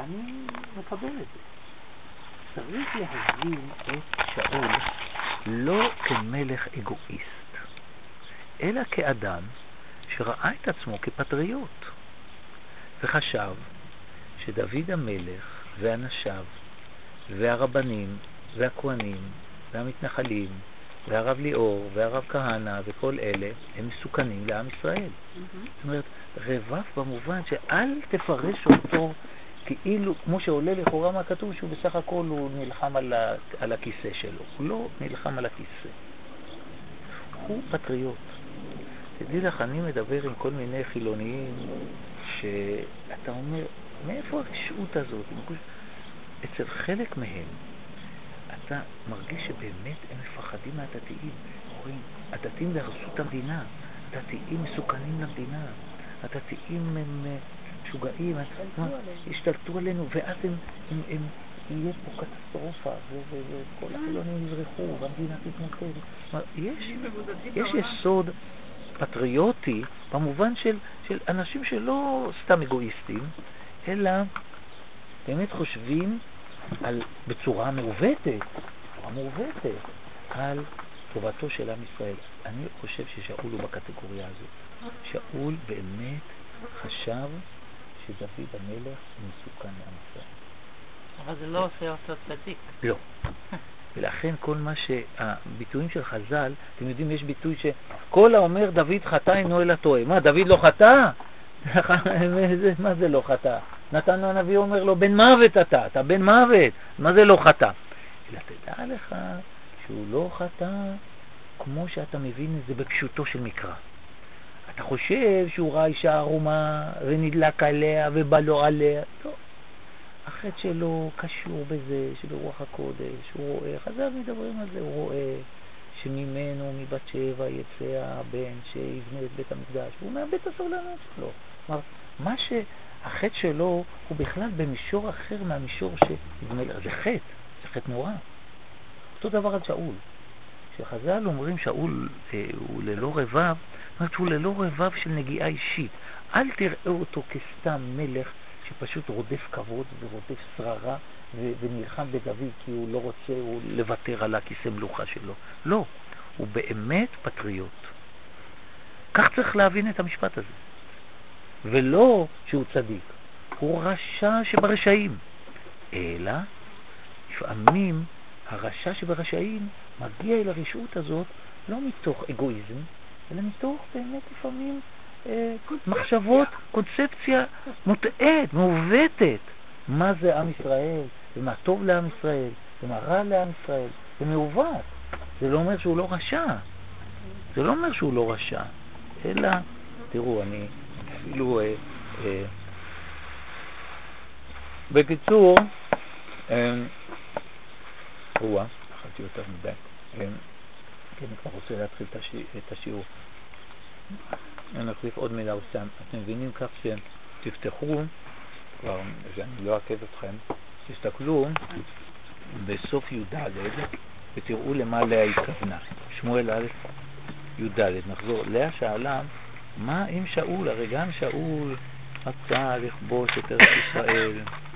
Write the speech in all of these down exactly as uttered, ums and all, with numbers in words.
אני מקבל את זה. צריך להבין את שאול לא כמלך אגואיסט, אלא כאדם שראה את עצמו כפטריוט, וחשב שדוד המלך ואנשיו והרבנים והכהנים והמתנחלים והרב ליאור והרב כהנא וכל אלה הם מסוכנים לעם ישראל. Mm-hmm. זאת אומרת, רבב במובן שאל תפרש אותו כאילו, כמו שעולה לכאורה מהכתוב, שהוא בסך הכל הוא נלחם על, ה, על הכיסא שלו. הוא לא נלחם על הכיסא. הוא פטריוט. תדעי לך, אני מדבר עם כל מיני חילוניים שאתה אומר, מאיפה הרשעות הזאת? אצל חלק מהם אתה מרגיש שבאמת הם מפחדים מהדתיים. אומרים, הדתיים דרסו את המדינה, הדתיים מסוכנים למדינה, הדתיים הם משוגעים, השתלטו עלינו, ואז הם, הם, הם, יהיה פה קטסטרופה, וכל החילונים יברחו, והמדינה תתמוטט. יש, יש יסוד פטריוטי במובן של, של אנשים שלא סתם אגואיסטים, אלא באמת חושבים על, בצורה מעוותת, בצורה מעוותת, על טובתו של עם ישראל. אני חושב ששאול הוא בקטגוריה הזאת. שאול באמת חשב שדוד המלך מסוכן לעם ישראל. אבל זה לא עושה אותו צדיק. לא. ולכן כל מה שהביטויים של חז"ל, אתם יודעים, יש ביטוי שכל האומר דוד חטא אינו אלא טועה. מה, דוד לא חטא? מה זה לא חטא? נתן הנביא אומר לו, בן מוות אתה, אתה בן מוות. מה זה לא חטא? אלא תדע לך שהוא לא חטא כמו שאתה מבין את זה בפשוטו של מקרא. אתה חושב שהוא ראה אישה ערומה ונדלק עליה ובא לו עליה. טוב. החטא שלו קשור בזה, שברוח הקודש, הוא רואה, חז"ל מדברים על זה, הוא רואה שממנו, מבת שבע, יצא הבן שיבנה את בית המקדש, והוא מאבד את הסבלנות שלו. כלומר, מה שהחטא שלו הוא בכלל במישור אחר מהמישור שיבנה, זה חטא, זה חטא נורא. אותו דבר על שאול. כשחז"ל אומרים שאול אה, הוא ללא רבב, זאת אומרת הוא ללא רבב של נגיעה אישית. אל תראה אותו כסתם מלך שפשוט רודף כבוד ורודף שררה ו- ונלחם בדוד כי הוא לא רוצה הוא לוותר על הכיסא מלוכה שלו. לא, הוא באמת פטריוט. כך צריך להבין את המשפט הזה. ולא שהוא צדיק. הוא רשע שברשעים. אלא, לפעמים הרשע שברשעים מגיע אל הרשעות הזאת לא מתוך אגואיזם, אלא מתוך באמת לפעמים אה, מחשבות, קונספציה מוטעית, מעוותת. מה זה עם ישראל, ומה טוב לעם ישראל, ומה רע לעם ישראל. זה מעוות. זה לא אומר שהוא לא רשע. זה לא אומר שהוא לא רשע. אלא, תראו, אני אפילו... אה, אה, בקיצור, אה, רואה, אכלתי יותר מדי. אה, כי אני כבר רוצה להתחיל את השיעור. אני נחליף עוד מילה וסתם. אתם מבינים כך שתפתחו, כבר, שאני לא אעכב אתכם, תסתכלו בסוף י"ד ותראו למה לאה התכוונה. שמואל א' י"ד, נחזור. לאה שאלה, מה עם שאול? הרי גם שאול רצה לכבוש את ארץ ישראל.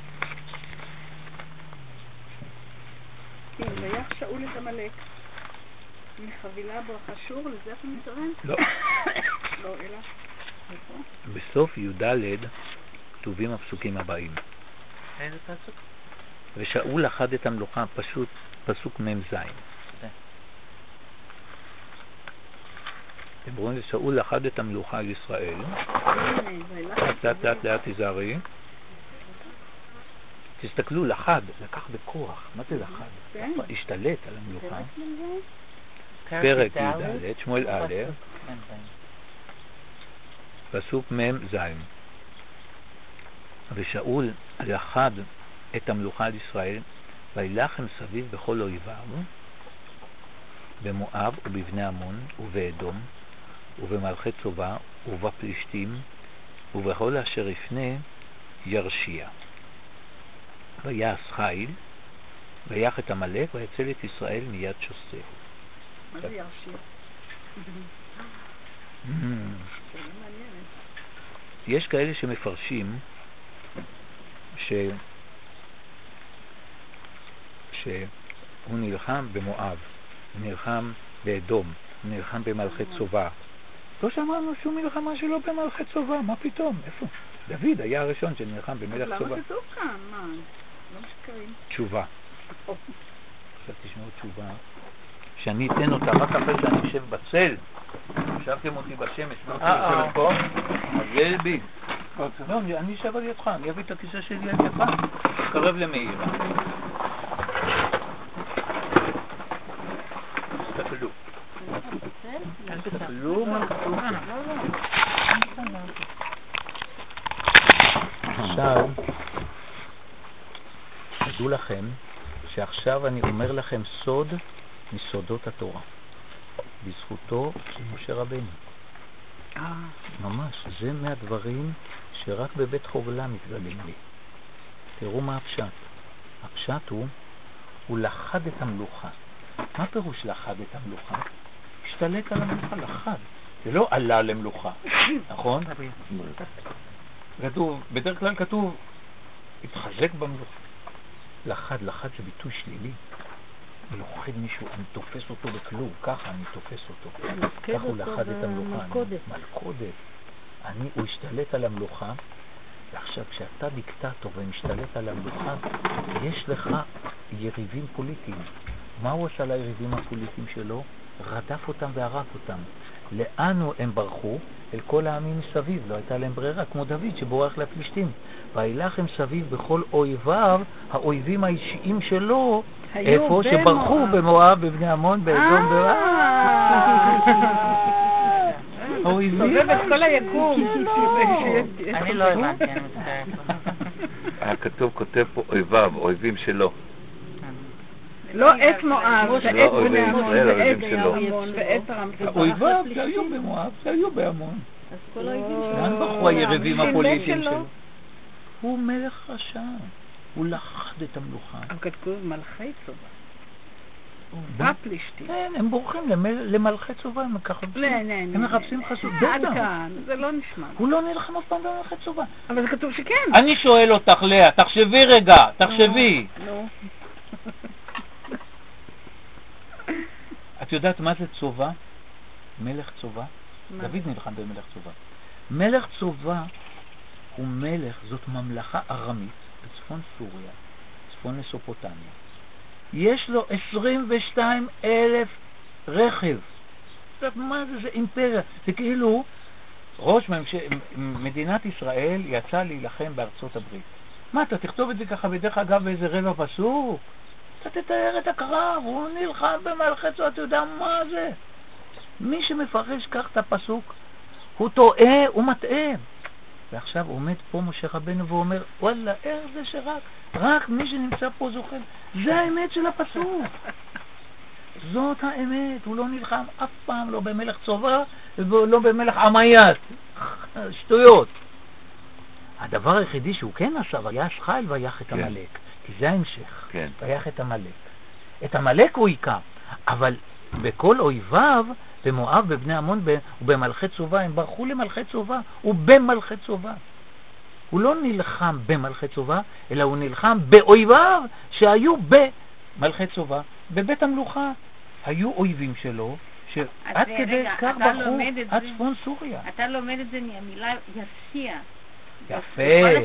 כן, והיה שאול את עמלק. מחבילה ברכה שור, לזה אתה מתכוון? לא. לא, אלא. בסוף י"ד כתובים הפסוקים הבאים. איזה פסוק? ושאול אחד את המלוכה, פשוט פסוק מ"ז. אתם רואים ששאול אחד את המלוכה על ישראל. לאט לאט לאט תיזהרי. תסתכלו, לחד, לקח בכוח. מה זה לחד? השתלט על המלוכה. פרק י"ד, שמואל א', פסוק מ"ז. ושאול לחד את המלוכה על ישראל, וילחם סביב בכל אויביו, במואב ובבני עמון ובאדום ובמלכי צובה ובפלישתים ובכל אשר יפנה ירשיע. ויעש חיל ויח את עמלק ויצל את ישראל מיד שוסהו. מה זה ירשיע? יש כאלה שמפרשים שהוא נלחם במואב, הוא נלחם באדום, הוא נלחם במלכי צובה. לא שמענו שום מלחמה שלו במלכי צובה, מה פתאום? איפה? דוד היה הראשון שנלחם במלך צובה. למה כתוב כאן? מה? לא משקרים. תשובה. עכשיו תשמעו תשובה, שאני אתן אותה רק אחרי שאני יושב בצל. ישבתם אותי בשמש, לא תשבת פה? אז זה בי. לא, אני אשב על ידך, אני אביא את הכיסא שלי על ידך, קרב למאיר. תסתכלו. תסתכלו מה כתוב. עכשיו, תדעו לכם שעכשיו אני אומר לכם סוד מסודות התורה, בזכותו של משה רבנו. ממש, זה מהדברים שרק בבית חוגלה מתגלים לי. תראו מה הפשט. הפשט הוא, הוא לחד את המלוכה. מה פירוש לחד את המלוכה? השתלט על המלוכה, לחד. זה לא עלה למלוכה, נכון? כתוב, בדרך כלל כתוב, התחזק במלוכה. לחד, לחד זה ביטוי שלילי. לוחד מישהו, אני תופס אותו בכלום, ככה אני תופס אותו. ככה הוא לחד את המלוכה. מלכודת. מלכודת. אני, הוא השתלט על המלוכה, ועכשיו כשאתה דיקטטור ומשתלט על המלוכה, יש לך יריבים פוליטיים. מה הוא עשה ליריבים הפוליטיים שלו? רדף אותם והרג אותם. לאן הם ברחו? אל כל העמים מסביב, לא הייתה להם ברירה, כמו דוד שבורח לפלישתים. וילך הם סביב בכל אויביו, האויבים האישיים שלו, איפה שברחו במואב, בבני עמון, באדום ברע. האויבים. סובב את כל היקום. אני לא הבנתי, אני מצטערת. הכתוב כותב פה אויביו, אויבים שלו. לא את מואב, ואת בני עמון, ואת עמון, ואת רם. האויביו שהיו במואב, שהיו בעמון. אז כל האויבים שלו. לאן ברחו היריבים הפוליטיים שלו? הוא מלך רשע. הוא לחד את המלוכה. אבל כתוב מלכי צובה. בפלישתים. כן, הם בורחים למלכי צובה, הם מחפשים חסות. עד כאן, זה לא נשמע. הוא לא נלחם אף פעם במלכי צובה. אבל זה כתוב שכן. אני שואל אותך, לאה, תחשבי רגע, תחשבי. נו. את יודעת מה זה צובה? מלך צובה? דוד נלחם במלך צובה. מלך צובה הוא מלך, זאת ממלכה ארמית בצפון סוריה, צפון מסופוטמיה. יש לו עשרים ושתיים אלף רכב. מה זה? זה אימפריה. זה כאילו ראש ממש... מדינת ישראל יצא להילחם בארצות הברית. מה, אתה תכתוב את זה ככה בדרך אגב באיזה רבע פסוק? אתה תתאר את הקרב, הוא נלחם במלכי צובה, אתה יודע מה זה? מי שמפרש כך את הפסוק, הוא טועה, הוא מטעה. ועכשיו עומד פה משה רבנו ואומר, וואלה, איך זה שרק, רק מי שנמצא פה זוכה. זה האמת של הפסוק. זאת האמת, הוא לא נלחם אף פעם, לא במלך צובה ולא במלך עמייאת. שטויות. הדבר היחידי שהוא כן עשה, ויעש חיל ויח את המלך. כי זה ההמשך. כן. ויח את המלך. את המלך הוא עיקר, אבל בכל אויביו, במואב, בבני עמון ובמלכי צובה, הם ברחו למלכי צובה, ובמלכי צובה. הוא לא נלחם במלכי צובה, אלא הוא נלחם באויביו שהיו במלכי צובה. בבית המלוכה היו אויבים שלו, שעד כדי כך ברחו עד צפון סוריה. אתה לומד את זה מהמילה יסיע. יפה,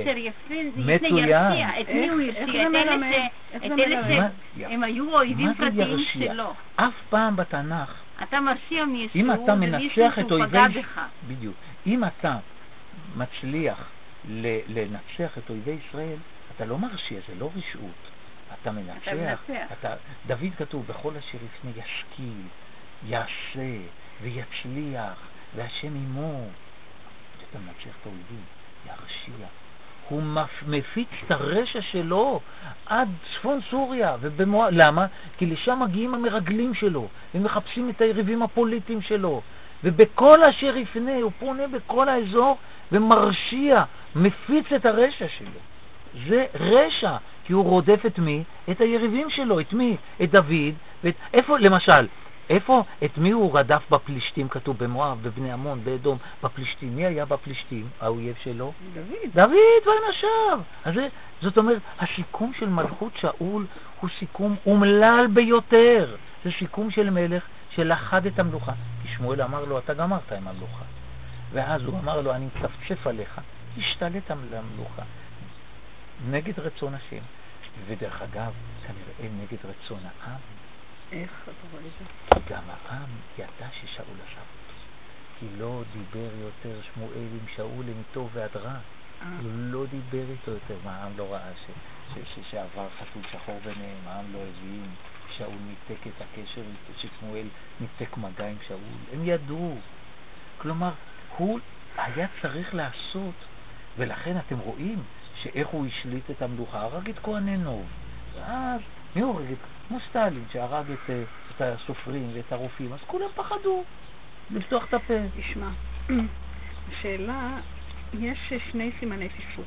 מצוין. את מי הוא יסיע? את אלה שהם היו אויבים פרטיים שלו. אף פעם בתנ"ך אתה מרשיע מישהו, אם אתה מנצח את אויבי, בך. בדיוק, אם אתה מצליח לנצח את אויבי ישראל, אתה לא מרשיע, זה לא רשעות, אתה מנצח, אתה מנצח. אתה, דוד כתוב בכל אשר יפנה ישכיל, יעשה ויצליח והשם עמו. אתה מנצח את האויבים, ירשיע. הוא מפיץ את הרשע שלו עד צפון סוריה ובמוע... למה? כי לשם מגיעים המרגלים שלו ומחפשים את היריבים הפוליטיים שלו, ובכל אשר יפנה הוא פונה בכל האזור ומרשיע, מפיץ את הרשע שלו. זה רשע, כי הוא רודף את מי? את היריבים שלו. את מי? את דוד. ואת... איפה למשל איפה, את מי הוא רדף בפלישתים? כתוב במואב, בבני עמון, באדום, בפלישתים. מי היה בפלישתים? האויב שלו? דוד. דוד ואנשיו. אז זה, זאת אומרת, הסיכום של מלכות שאול הוא סיכום אומלל ביותר. זה סיכום של מלך שלחד את המלוכה. כי שמואל אמר לו, אתה גמרת עם המלוכה. ואז הוא אמר לו, אני מצפצף עליך. השתלט המלוכה. נגד רצון השם. ודרך אגב, כנראה נגד רצון העם. איך אתה רואה את זה? כי גם העם ידע ששאול עשב אותו. כי לא דיבר יותר שמואל עם שאול מטוב ועד רע. הוא לא דיבר איתו יותר. מה העם לא ראה ש, ש, ש, שעבר חתול שחור ביניהם? העם לא הבין. שאול ניתק את הקשר, ששמואל ניתק מגע עם שאול. הם ידעו. כלומר, הוא היה צריך לעשות, ולכן אתם רואים שאיך הוא השליט את המלוכה, הרג את כהני נוב. ואז, מי הוא הרג? כמו סטלין, שהרג את, את הסופרים ואת הרופאים, אז כולם פחדו לפתוח את הפה. תשמע, השאלה, יש שני סימני פסוק.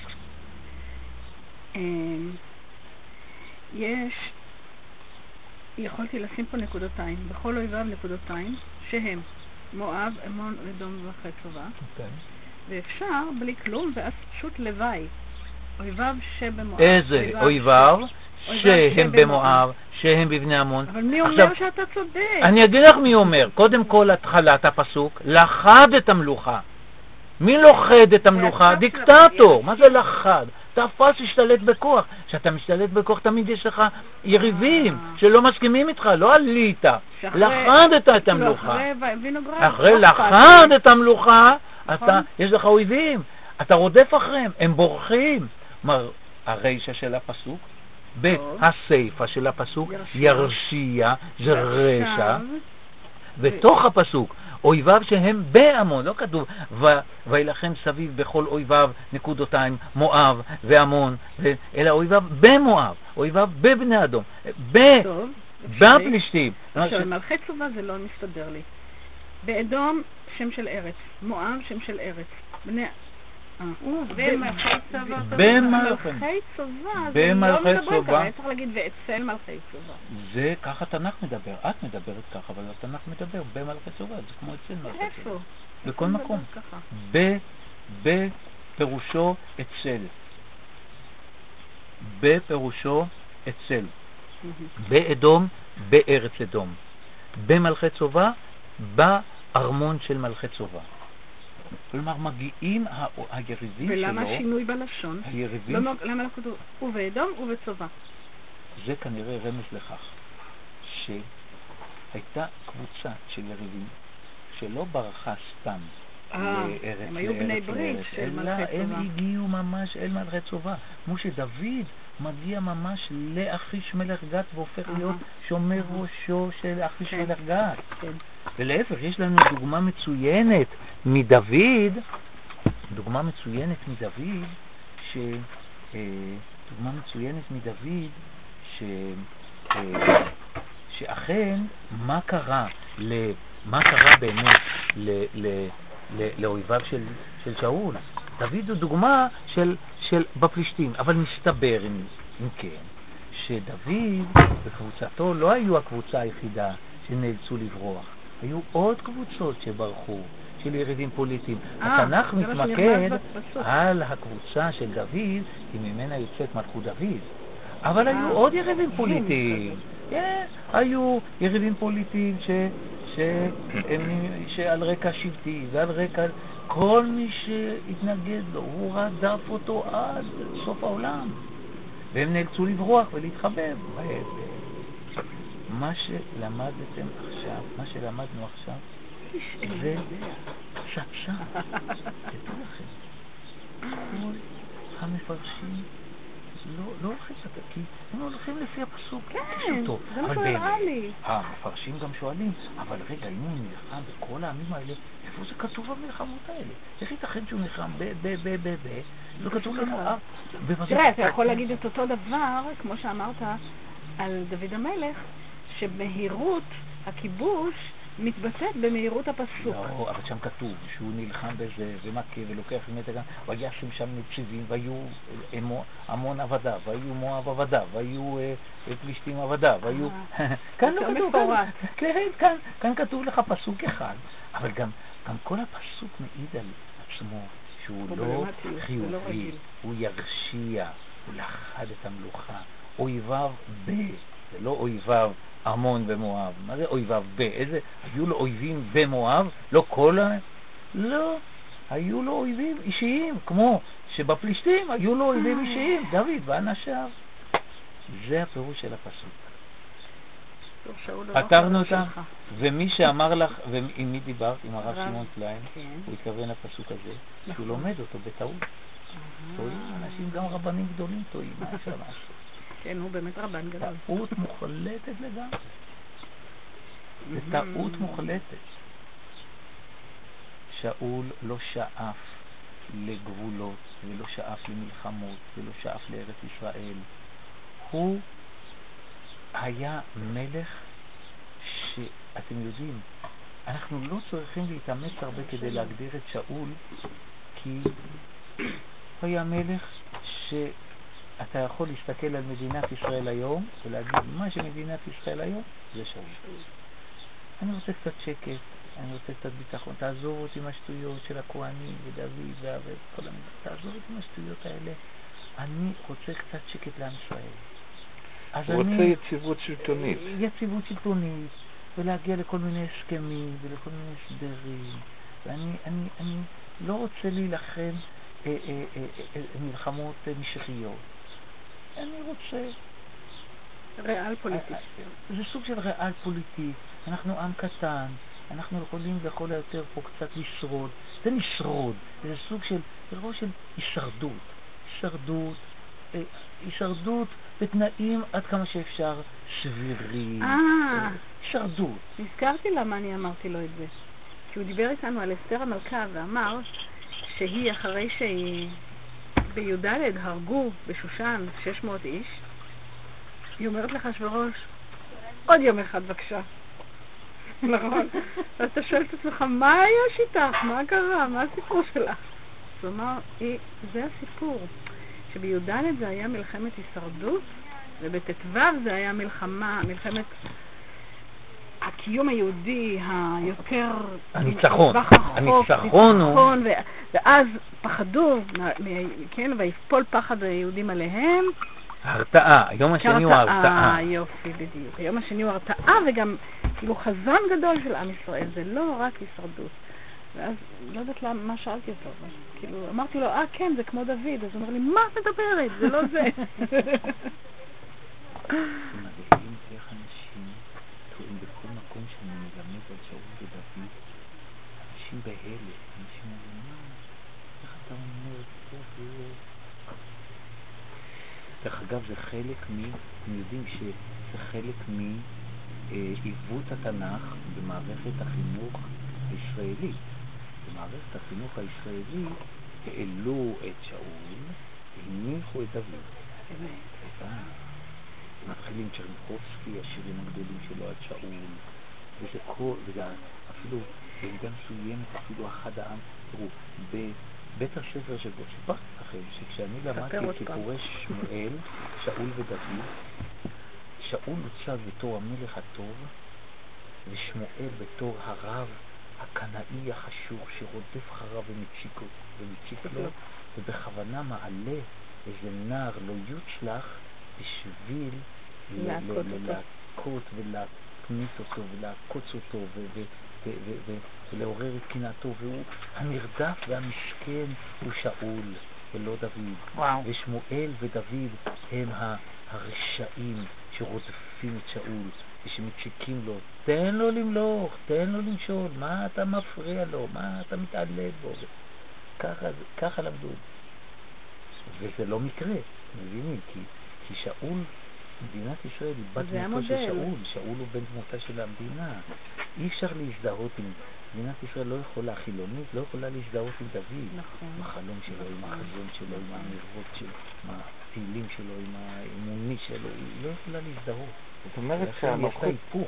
יש, יכולתי לשים פה נקודותיים, בכל אויביו נקודותיים, שהם מואב, עמון, אדום וחצובה. כן. ואפשר בלי כלום, ואז פשוט לוואי. אויביו שבמואב. איזה אויביו? שהם במואב, שהם בבני עמון. אבל מי אומר שאתה צודק? אני אגיד לך מי אומר. קודם כל התחלת הפסוק, לחד את המלוכה. מי לוחד את המלוכה? דיקטטור. מה זה לחד? תפס השתלט בכוח. כשאתה משתלט בכוח תמיד יש לך יריבים שלא מסכימים איתך, לא עלית. לחד את המלוכה. אחרי לחד את המלוכה, יש לך אויבים. אתה רודף אחריהם, הם בורחים. הרשע של הפסוק, בהסיפה של הפסוק, ירשיע, זה רשע. בתוך הפסוק, אויביו שהם בעמון, לא כתוב, וילחם סביב בכל אויביו נקודותיים, מואב ועמון, אלא אויביו במואב, אויביו בבני אדום, בפלישתים. עכשיו, מלכי צובה זה לא מסתדר לי. באדום שם של ארץ, מואב שם של ארץ, בני... במלכי צובה. במלכי צובה, זה לא מדבר ככה, צריך להגיד ואצל מלכי צובה. זה ככה תנ"ך מדבר, את מדברת ככה, אבל התנ"ך מדבר במלכי צובה, זה כמו אצל מלכי צובה. איפה? בכל מקום. בפירושו אצל. בפירושו אצל. באדום, בארץ אדום. במלכי צובה, בארמון של מלכי צובה. כלומר, מגיעים היריבים שלו... ולמה שינוי בלשון? היריבים... למה לא כתוב ובאדום ובצובה? זה כנראה רמז לכך שהייתה קבוצה של יריבים שלא ברחה סתם לארץ, הם היו בני ברית של מלכי צובה. הם הגיעו ממש אל מלכי צובה. כמו שדוד מגיע ממש לאחיש מלך גת והופך להיות שומר ראשו של אחיש מלך גת. כן. ולהפך, יש לנו דוגמה מצוינת מדוד, דוגמה מצוינת מדוד, ש... דוגמה מצוינת מדוד, ש... שאכן, מה קרה, ל... מה קרה באמת ל... ל... ל... לאויביו של... של שאול? דוד הוא דוגמה של, של בפלישתים, אבל מסתבר אם, אם כן, שדוד וקבוצתו לא היו הקבוצה היחידה שנאלצו לברוח. היו עוד קבוצות שברחו, של יריבים פוליטיים. התנ"ך מתמקד על הקבוצה של דוד, כי ממנה יוצאת מלכות דוד. אבל היו עוד יריבים פוליטיים. היו יריבים פוליטיים שעל רקע שבטי ועל רקע כל מי שהתנגד לו, הוא רדף אותו עד סוף העולם. והם נאלצו לברוח ולהתחבב. מה שלמדתם עכשיו, מה שלמדנו עכשיו, זה פשטה. תדעו לכם, כל המפרשים לא, לא הולכים לזה, כי הם הולכים לפי הפסוק. כן, זה מה שנראה לי. המפרשים גם שואלים, אבל רגע, אם הוא נלחם בכל העמים האלה, איפה זה כתוב המלחמות האלה? איך ייתכן שהוא נלחם ב, ב, ב, ב, ב, זה כתוב לנו, תראה, אתה יכול להגיד את אותו דבר, כמו שאמרת על דוד המלך, שבהירות הכיבוש מתבטאת במהירות הפסוק. לא, אבל שם כתוב שהוא נלחם בזה ומכה ולוקח עם את הגן, וישם שם נציבים, והיו המון עבדה, והיו מואב עבדה, והיו פלישתים עבדה, והיו... כאן לא כתוב, כאן כתוב לך פסוק אחד, אבל גם כל הפסוק מעיד על עצמו שהוא לא חיובי, הוא ירשיע, הוא לחד את המלוכה, אויביו ב... זה לא אויביו עמון במואב. מה זה אויביו ב? איזה? היו לו אויבים במואב? לא כל ה... לא. היו לו אויבים אישיים, כמו שבפלישתים היו לו אויבים אישיים, דוד ואנשיו. זה הפירוש של הפסוק. פתרנו אותם, ומי שאמר לך, ועם מי דיברת? עם הרב שמעון קליין, הוא התכוון לפסוק הזה, שהוא לומד אותו בטעות. טועים, אנשים גם רבנים גדולים טועים, מה אפשר לעשות? כן, הוא באמת רבן גדול. טעות מוחלטת לגמרי. זה טעות מוחלטת. שאול לא שאף לגבולות, ולא שאף למלחמות, ולא שאף לארץ ישראל. הוא היה מלך שאתם יודעים, אנחנו לא צריכים להתאמץ הרבה כדי להגדיר את שאול, כי הוא היה מלך ש... אתה יכול להסתכל על מדינת ישראל היום ולהגיד מה שמדינת ישראל היום זה שאול. אני רוצה קצת שקט, אני רוצה קצת ביטחון, תעזור אותי עם השטויות של הכהנים ודוד וכל המדינה, תעזור אותי עם השטויות האלה, אני רוצה קצת שקט לעם ישראל. הוא רוצה יציבות שלטונית. יציבות שלטונית, ולהגיע לכל מיני הסכמים ולכל מיני סדרים, ואני אני, אני לא רוצה להילחם אה, אה, אה, אה, מלחמות אה, משיחיות. אני רוצה... ריאל פוליטי. זה סוג של ריאל פוליטי. אנחנו עם קטן, אנחנו יכולים לכל היותר פה קצת לשרוד. זה לשרוד, זה סוג של, זה ראש של הישרדות. הישרדות, אה, הישרדות בתנאים עד כמה שאפשר סבירים. אה, הישרדות. נזכרתי למה אני אמרתי לו את זה. כי הוא דיבר איתנו על אסתר המלכה ואמר שהיא אחרי שהיא בי"ד הרגו בשושן שש מאות איש, היא אומרת לך שבראש, עוד יום אחד בבקשה. נכון. אז אתה שואל את עצמך, מה היה שיטך? מה קרה? מה הסיפור שלך? זאת אומרת, זה הסיפור. שבי"ד זה היה מלחמת הישרדות, ובט"ו זה היה מלחמה, מלחמת הקיום היהודי היותר... הניצחון. הניצחון הוא... ואז פחדו, כן, ויפול פחד היהודים עליהם. ההרתעה, היום השני הוא ההרתעה. יופי, בדיוק. היום השני הוא ההרתעה, וגם כאילו חזון גדול של עם ישראל, זה לא רק הישרדות. ואז לא יודעת למה, מה שאלתי אותו, כאילו אמרתי לו, אה כן, זה כמו דוד, אז הוא אומר לי, מה את מדברת? זה לא זה. מדהים איך אנשים טועים בכל מקום שאני מלמד על שאול ודוד, אנשים בהלם, אנשים אומרים, מה, איך אתה אומר, טוב, דרך אגב, זה חלק מ... אתם יודעים שזה חלק מעיוות התנ"ך במערכת החינוך הישראלית. במערכת החינוך הישראלי העלו את שאול, הניחו את דוד. מתחילים צ'רניחובסקי, השירים הגדולים שלו על שאול, וזה כל, וזה אפילו, במידה מסוימת, אפילו אחד העם, תראו, בבית הספר של בו, סיפרתי לכם, שכשאני למדתי את סיפורי שמואל, שאול ודוד, שאול הוצג בתור המלך הטוב, ושמואל בתור הרב הקנאי החשוך שרודף אחריו ומציק לו, ובכוונה מעלה איזה נער לא יוצלח בשביל להכות ולהכניס אותו ולהקוץ אותו ולעורר את קנאתו, והוא הנרדף והמשכן הוא שאול ולא דוד. ושמואל ודוד הם הרשעים שרודפים את שאול ושמציקים לו, תן לו למלוך, תן לו למשול, מה אתה מפריע לו, מה אתה מתעלל בו. ככה, ככה למדו. וזה לא מקרה, מבינים, כי, כי שאול, מדינת ישראל היא בת דמותו של שאול, שאול הוא בן דמותה של המדינה. אי אפשר להזדהות עם, מדינת ישראל לא יכולה, חילונית לא יכולה להזדהות עם דוד. נכון. עם החלום שלו, עם החזון שלו, עם האמירות שלו, עם התהילים שלו, עם האמוני שלו, היא לא יכולה להזדהות. זאת אומרת שהמלכות... יש לה היפוך,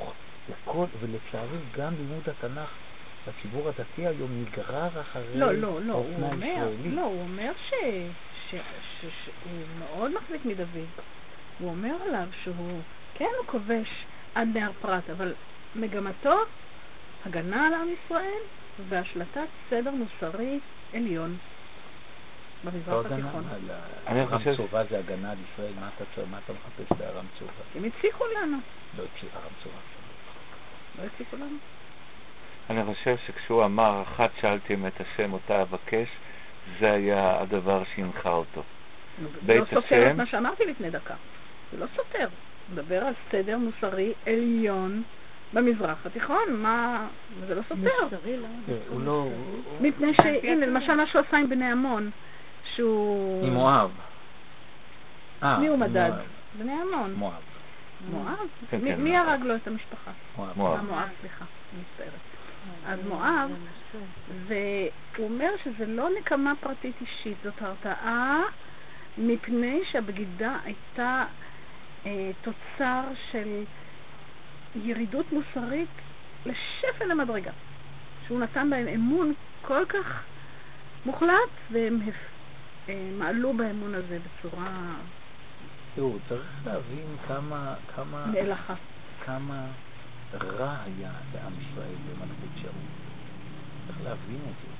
וכל, ולצערי גם לימוד התנ"ך בציבור הדתי היום נגרר אחרי לא, לא, לא, הוא האופנה אומר, הישראלית. לא, הוא אומר ש... ש... ש... ש... הוא מאוד מחזיק מדוד. הוא אומר עליו שהוא, כן, הוא כובש עד נהר פרת, אבל מגמתו הגנה על עם ישראל והשלטת סדר מוסרי עליון במזרח התיכון. הרם צובה זה הגנה על ישראל, מה אתה, מה אתה מחפש בהרם צובה? הם הצליחו לנו. לא הצליח הרם צובה. לא הצליחו לנו. אני חושב שכשהוא אמר, אחת שאלתם את השם אותה אבקש, זה היה הדבר שהנחה אותו. לא סותר את מה שאמרתי לפני דקה. זה לא סותר. הוא מדבר על סדר מוסרי עליון במזרח התיכון. מה... זה לא סותר. הוא לא... מפני שהנה, למשל מה שהוא עשה עם בני עמון, שהוא... עם מואב. מי הוא מדד? בני עמון. מואב. מואב? מי הרג לו את המשפחה? מואב. מואב, סליחה. מצטערת. אז מואב, והוא אומר שזה לא נקמה פרטית אישית, זאת הרתעה מפני שהבגידה הייתה אה, תוצר של ירידות מוסרית לשפל המדרגה, שהוא נתן בהם אמון כל כך מוחלט, והם אה, מעלו באמון הזה בצורה... תראו, צריך להבין כמה... כמה... נאלחה. כמה... רע היה לעם ישראל במלכות שאול. צריך להבין את זה.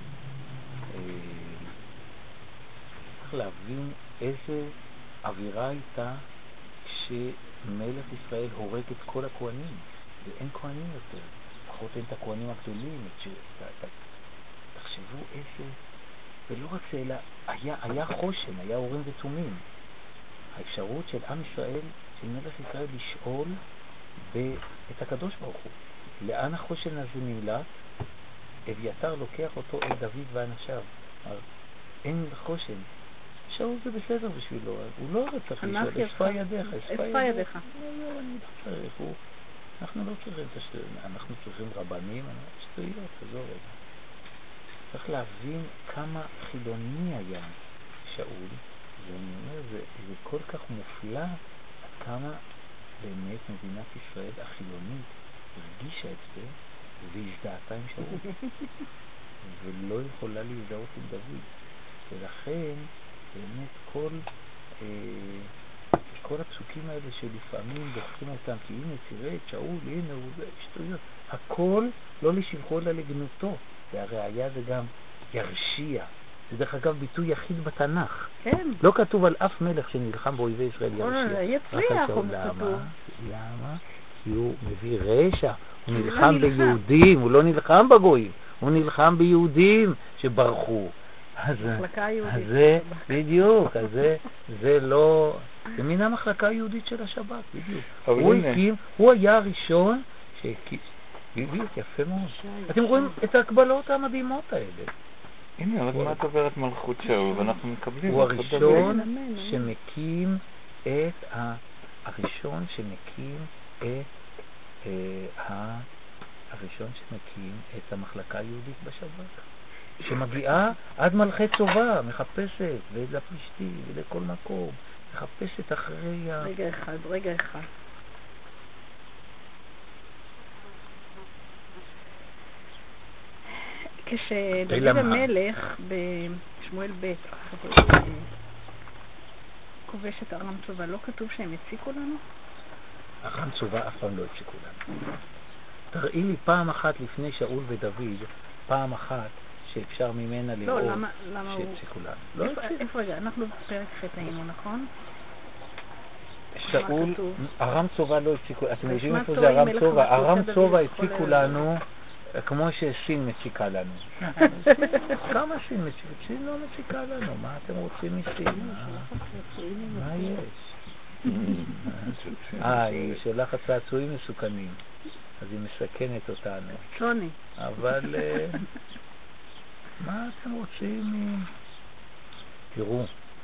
צריך להבין איזה אווירה הייתה כשמלך ישראל הורג את כל הכהנים, ואין כהנים יותר. לפחות אין את הכהנים הגדולים. תחשבו איזה... ולא רק זה, אלא היה, היה חושן, היה אורים ותומים. האפשרות של עם ישראל, של מלך ישראל לשאול את הקדוש ברוך הוא. לאן החושן הזה נמלט? אביתר לוקח אותו אל דוד ואנשיו. אין חושן. שאול זה בסדר בשבילו. הוא לא צריך לשאול. אספה ידיך. אספה ידיך. לא, אני לא צריך. אנחנו לא צריכים את השטויות. אנחנו צריכים רבנים. שטויות, תעזור רגע. צריך להבין כמה חילוני היה שאול. ואני אומר, זה, זה כל כך מופלא עד כמה באמת מדינת ישראל החילונית הרגישה את זה והזדהתה עם שאול ולא יכולה להזדהות עם דוד, ולכן באמת כל אה, כל הפסוקים האלה שלפעמים דוחים אותם כי הנה תראה את שאול, הנה הוא זה שטויות, הכל לא לשבחו אלא לגנותו, והראיה זה גם ירשיע. זה דרך אגב ביטוי יחיד בתנ"ך. כן. לא כתוב על אף מלך שנלחם באויבי ישראל ירשיע. יצליח הוא כתוב. למה? כי הוא מביא רשע. הוא נלחם ביהודים, הוא לא נלחם בגויים. הוא נלחם ביהודים שברחו. מחלקה היהודית. אז זה, בדיוק, אז זה, זה לא... זה מן המחלקה היהודית של השב"כ, בדיוק. הוא הקים, הוא היה הראשון שהקים... בדיוק, יפה מאוד. אתם רואים את ההקבלות המדהימות האלה. הנה, עוד מעט עוברת מלכות שאול, ואנחנו מקבלים... הוא הראשון שמקים את ה... הראשון שמקים את ה... הראשון שמקים את המחלקה היהודית בשב"כ. שמגיעה עד מלכי צובה, מחפשת, ולפלישתי, ולכל מקום. מחפשת אחרי ה... רגע אחד, רגע אחד. כשדוד המלך בשמואל ב' כובש את ארם צובה, לא כתוב שהם הציקו לנו? ארם צובה אף פעם לא הציקו לנו. תראי לי פעם אחת לפני שאול ודוד, פעם אחת שאפשר ממנה לראות שהציקו לנו. איפה רגע? אנחנו בפרק חטא היינו, נכון? שאול, ארם צובה לא הציקו, אתם יודעים איפה זה ארם צובה? ארם צובה הציקו לנו כמו שסין מציקה לנו. כמה סין מציקה? סין לא מציקה לנו. מה אתם רוצים מסין? מה יש? אה, היא שולחת צעצועים מסוכנים. אז היא מסכנת אותנו. שוני. אבל מה אתם רוצים? תראו,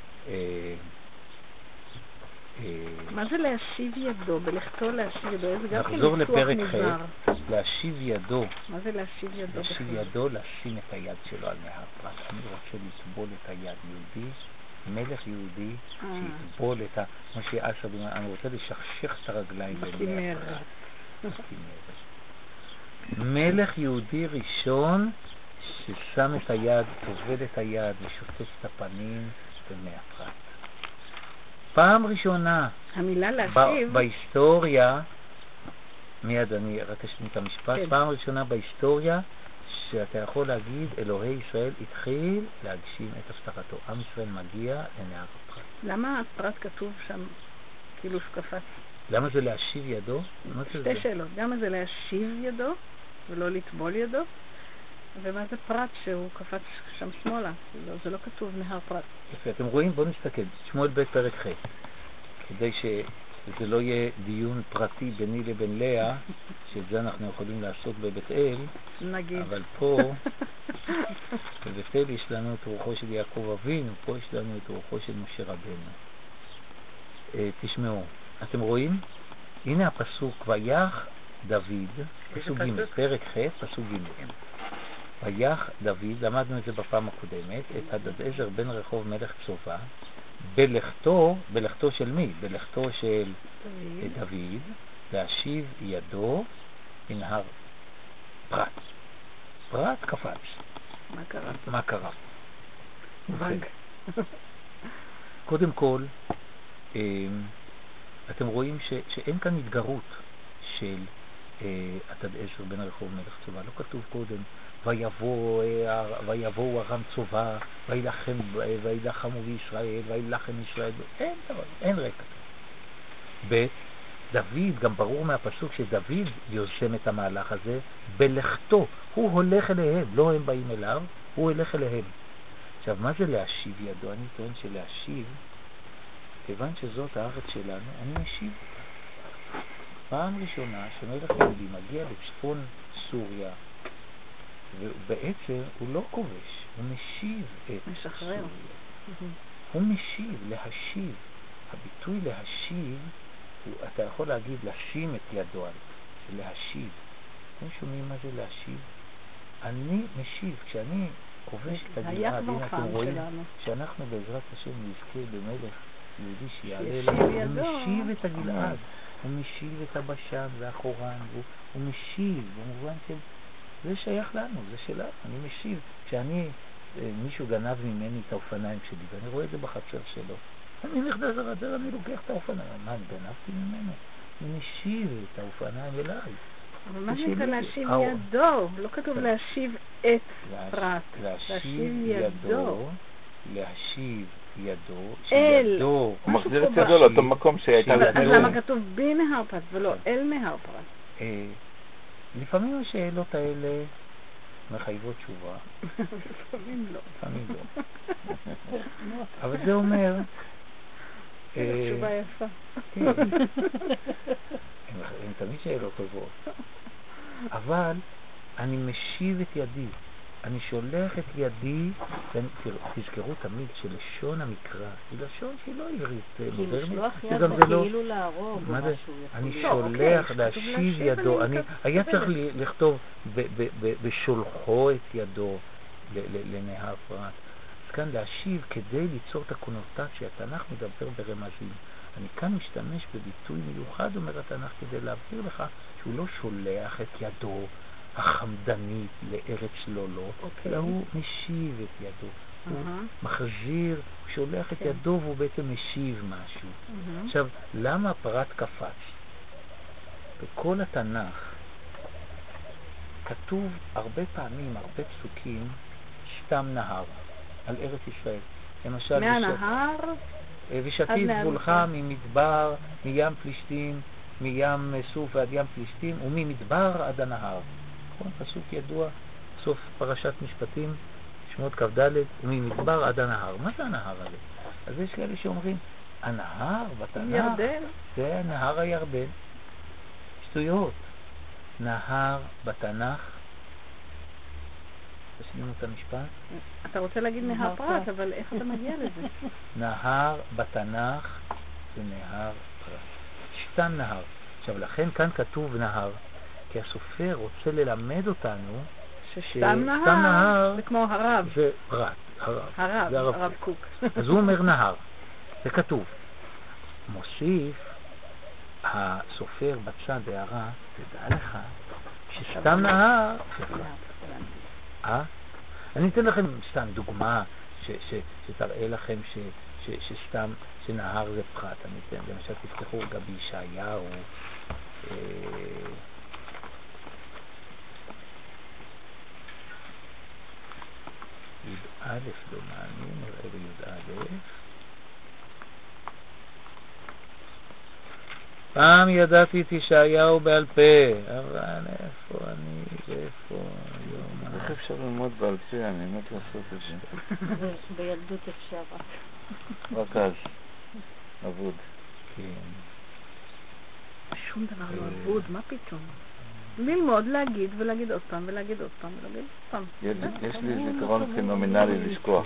מה זה להשיב ידו? בלכתו להשיב ידו? איזה גם כן נחזור ניסוח לפרק מוזר. ח', להשיב ידו. מה זה להשיב ידו? להשיב ידו, לשים את היד שלו על נהר פרת. אני רוצה לטבול את היד. יהודי, מלך יהודי, שיטבול את ה... כמו שאסר, אני רוצה לשכשך את הרגליים בנהר פרת. מלך יהודי ראשון ששם את היד, תוזבל את היד ושוטף את הפנים במי הפרת. פעם ראשונה המילה להשיב בהיסטוריה, מיד אני רק אשלים את המשפט, כן. פעם ראשונה בהיסטוריה שאתה יכול להגיד אלוהי ישראל התחיל להגשים את הבטחתו. עם ישראל מגיע לנהר הפרת. למה הפרת כתוב שם כאילו שקפץ? למה זה להשיב ידו? מה זה שתי זה? שאלות. למה זה להשיב ידו ולא לטבול ידו? ומה זה פרת שהוא קפץ שם שמאלה? לא, זה לא כתוב נהר פרת. יפה, אתם רואים? בואו נסתכל. שמואל ב' פרק ח', כדי שזה לא יהיה דיון פרטי ביני לבין לאה, שאת זה אנחנו יכולים לעשות בבית אל, נגיד. אבל פה, בבית אל יש לנו את רוחו של יעקב אבינו, פה יש לנו את רוחו של משה רבנו. אה, תשמעו, אתם רואים? הנה הפסוק, ויח דוד, פסוק ג', פרק ח', פסוק ג'. ויח דוד, למדנו את זה בפעם הקודמת, את הדדעזר בן רחוב מלך צובה, בלכתו, בלכתו של מי? בלכתו של דוד, דוד להשיב ידו מנהר פרת. פרת קפץ. מה קרה? מה קרה? בנק. קודם כל, אתם רואים ש, שאין כאן התגרות של הדדעזר בן רחוב מלך צובה. לא כתוב קודם ויבוא, ויבואו ארם צובה, וילחם, וילחמו בישראל, וילחם ישראל. אין דבר, אין רקע. ב' דוד, גם ברור מהפסוק שדוד יוזם את המהלך הזה בלכתו. הוא הולך אליהם, לא הם באים אליו, הוא הולך אליהם. עכשיו, מה זה להשיב ידו? אני טוען שלהשיב, כיוון שזאת הארץ שלנו, אני משיב. פעם ראשונה שמלך יהודי מגיע לצפון סוריה, ובעצם הוא לא כובש, הוא משיב את משחרר. סוריה. הוא משיב, להשיב. הביטוי להשיב, הוא, אתה יכול להגיד להשים את ידו, זה להשיב. אתם שומעים מה זה להשיב? אני משיב, כשאני כובש את הגלעד, הנה אתם רואים שאנחנו בעזרת השם נזכה במלך יהודי שיעלה לנו, הוא משיב את הגלעד, הוא משיב את הבשן והחורן, הוא, הוא משיב, במובן של זה שייך לנו, זה שלנו, אני משיב. כשאני, מישהו גנב ממני את האופניים שלי, ואני רואה את זה בחצר שלו, אני נכנס לחצר, אני לוקח את האופניים. מה, אני גנבתי ממנו? אני משיב את האופניים אליי. אבל מה נקרא להשיב ידו? לא כתוב להשיב את פרט. להשיב ידו, להשיב ידו, אל. הוא מחזיר את ידו לאותו מקום שהייתה אז למה כתוב בנהר פרת ולא אל נהר פרת? לפעמים השאלות האלה מחייבות תשובה. לפעמים לא. לפעמים לא. אבל זה אומר... תשובה יפה. הן תמיד שאלות טובות. אבל אני משיב את ידי. אני שולח את ידי, תזכרו תמיד שלשון המקרא היא לשון שהיא לא עברית מודרנית. כי משלוח יד זה כאילו להרוג או משהו. אני שולח להשיב ידו. היה צריך לכתוב בשולחו את ידו לנהר פרת. אז כאן להשיב כדי ליצור את הקונוטציה. התנ"ך מדבר ברמזים. אני כאן משתמש בביטוי מיוחד, אומר התנ"ך, כדי להבהיר לך שהוא לא שולח את ידו החמדנית לארץ לא לא, אלא הוא משיב את ידו. הוא מחזיר, הוא שולח את ידו והוא בעצם משיב משהו. עכשיו, למה הפרת קפץ? בכל התנ"ך כתוב הרבה פעמים, הרבה פסוקים, סתם נהר על ארץ ישראל. למשל, מהנהר ושתית גבולך ממדבר, מים פלישתים, מים סוף ועד ים פלישתים, וממדבר עד הנהר. פסוק ידוע, סוף פרשת משפטים, שמות כ"ד, וממדבר עד הנהר. מה זה הנהר הזה? אז יש כאלה שאומרים, הנהר בתנ"ך, ירדן. זה נהר הירדן. שטויות. נהר בתנ"ך, תשלימו את המשפט. אתה רוצה להגיד נהר פרת, אבל איך אתה מגיע לזה? נהר בתנ"ך זה נהר פרת. סתם נהר. עכשיו, לכן כאן כתוב נהר, כי הסופר רוצה ללמד אותנו שסתם נהר זה כמו הרב. זה פרת, הרב. הרב, זה הרב, הרב קוק. אז הוא אומר נהר, זה כתוב. מוסיף הסופר בצד הערה, תדע לך שסתם נהר, אה? אני אתן לכם סתם דוגמה ש, ש, שתראה לכם ש, ש, שסתם, שנהר זה פחת. אני אתן, למשל תפתחו רגע בישעיהו, אה, י"א דומני, נראה בי"א. פעם ידעתי את ישעיהו בעל פה, אבל איפה אני, ואיפה היום? איך אפשר ללמוד בעל פה? אני מת לעשות את זה. בילדות אפשר. רק אז. אבוד. כן. שום דבר לא אבוד, מה פתאום? ללמוד, להגיד ולהגיד עוד פעם ולהגיד עוד פעם ולהגיד עוד פעם. יש לי זיכרון פנומנלי לשכוח.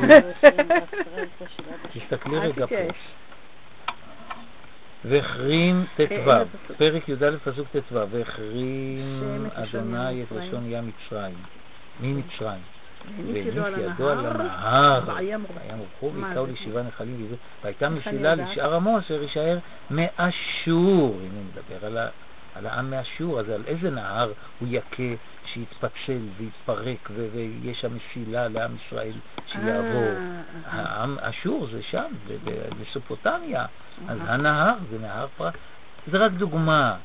תסתכלי רגע פה. והחרים ט"ו, פרק י"א פסוק ט"ו, והחרים אדוני את לשון ים מצרים. מי מצרים? והניף ידו על הנהר, וימרחו ויקראו לשבעה נחלים, והייתה מסילה לשאר עמו אשר יישאר מאשור. הנה מדבר על ה... על העם מאשור, אז על איזה נהר הוא יקה שיתפצל ויתפרק ויש שם מסילה לעם ישראל שיעבור. העם אשור זה שם, בסופוטמיה. אז הנהר זה נהר פרט. זה רק דוגמה.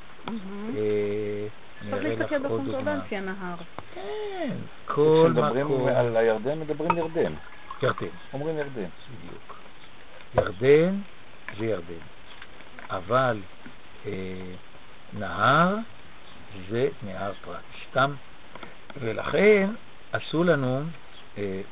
צריך להסתכל בקונקורדנציה הנהר. כן, כל מקום. כשמדברים על הירדן, מדברים ירדן. ירדן. אומרים ירדן. בדיוק. ירדן זה ירדן. אבל נהר זה נהר פרט, סתם. ולכן עשו לנו אה,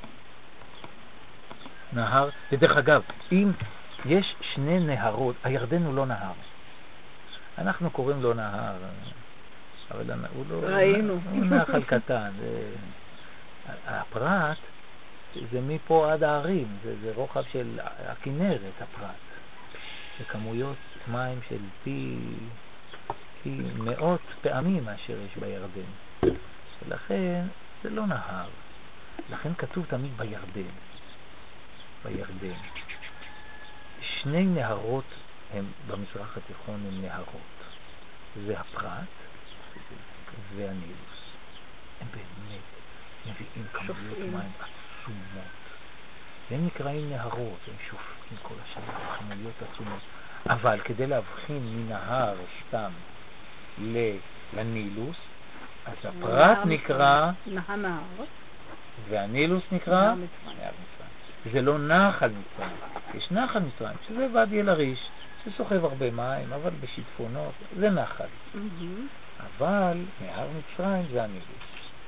נהר, ודרך אגב, אם יש שני נהרות, הירדן הוא לא נהר. אנחנו קוראים לו נהר, אבל הוא לא... ראינו. הוא נחל קטן. זה, הפרט זה מפה עד הערים, זה, זה רוחב של הכנרת, הפרט. זה כמויות מים של פי... כי מאות פעמים מאשר יש בירדן. ולכן זה לא נהר. לכן כתוב תמיד בירדן. בירדן. שני נהרות הם במזרח התיכון הם נהרות. זה הפרת והנילוס. הם באמת מביאים כמויות מים עצומות. והם נקראים נהרות, הם שופטים כל השנה כמויות עצומות. אבל כדי להבחין מנהר סתם לנילוס, אז הפרט נקרא נהר והנילוס נקרא נהר מצרים. זה לא נחל מצרים. יש נחל מצרים, שזה ואדי אל-עריש, שסוחב הרבה מים, אבל בשיטפונות, זה נחל. אבל נהר מצרים זה הנילוס.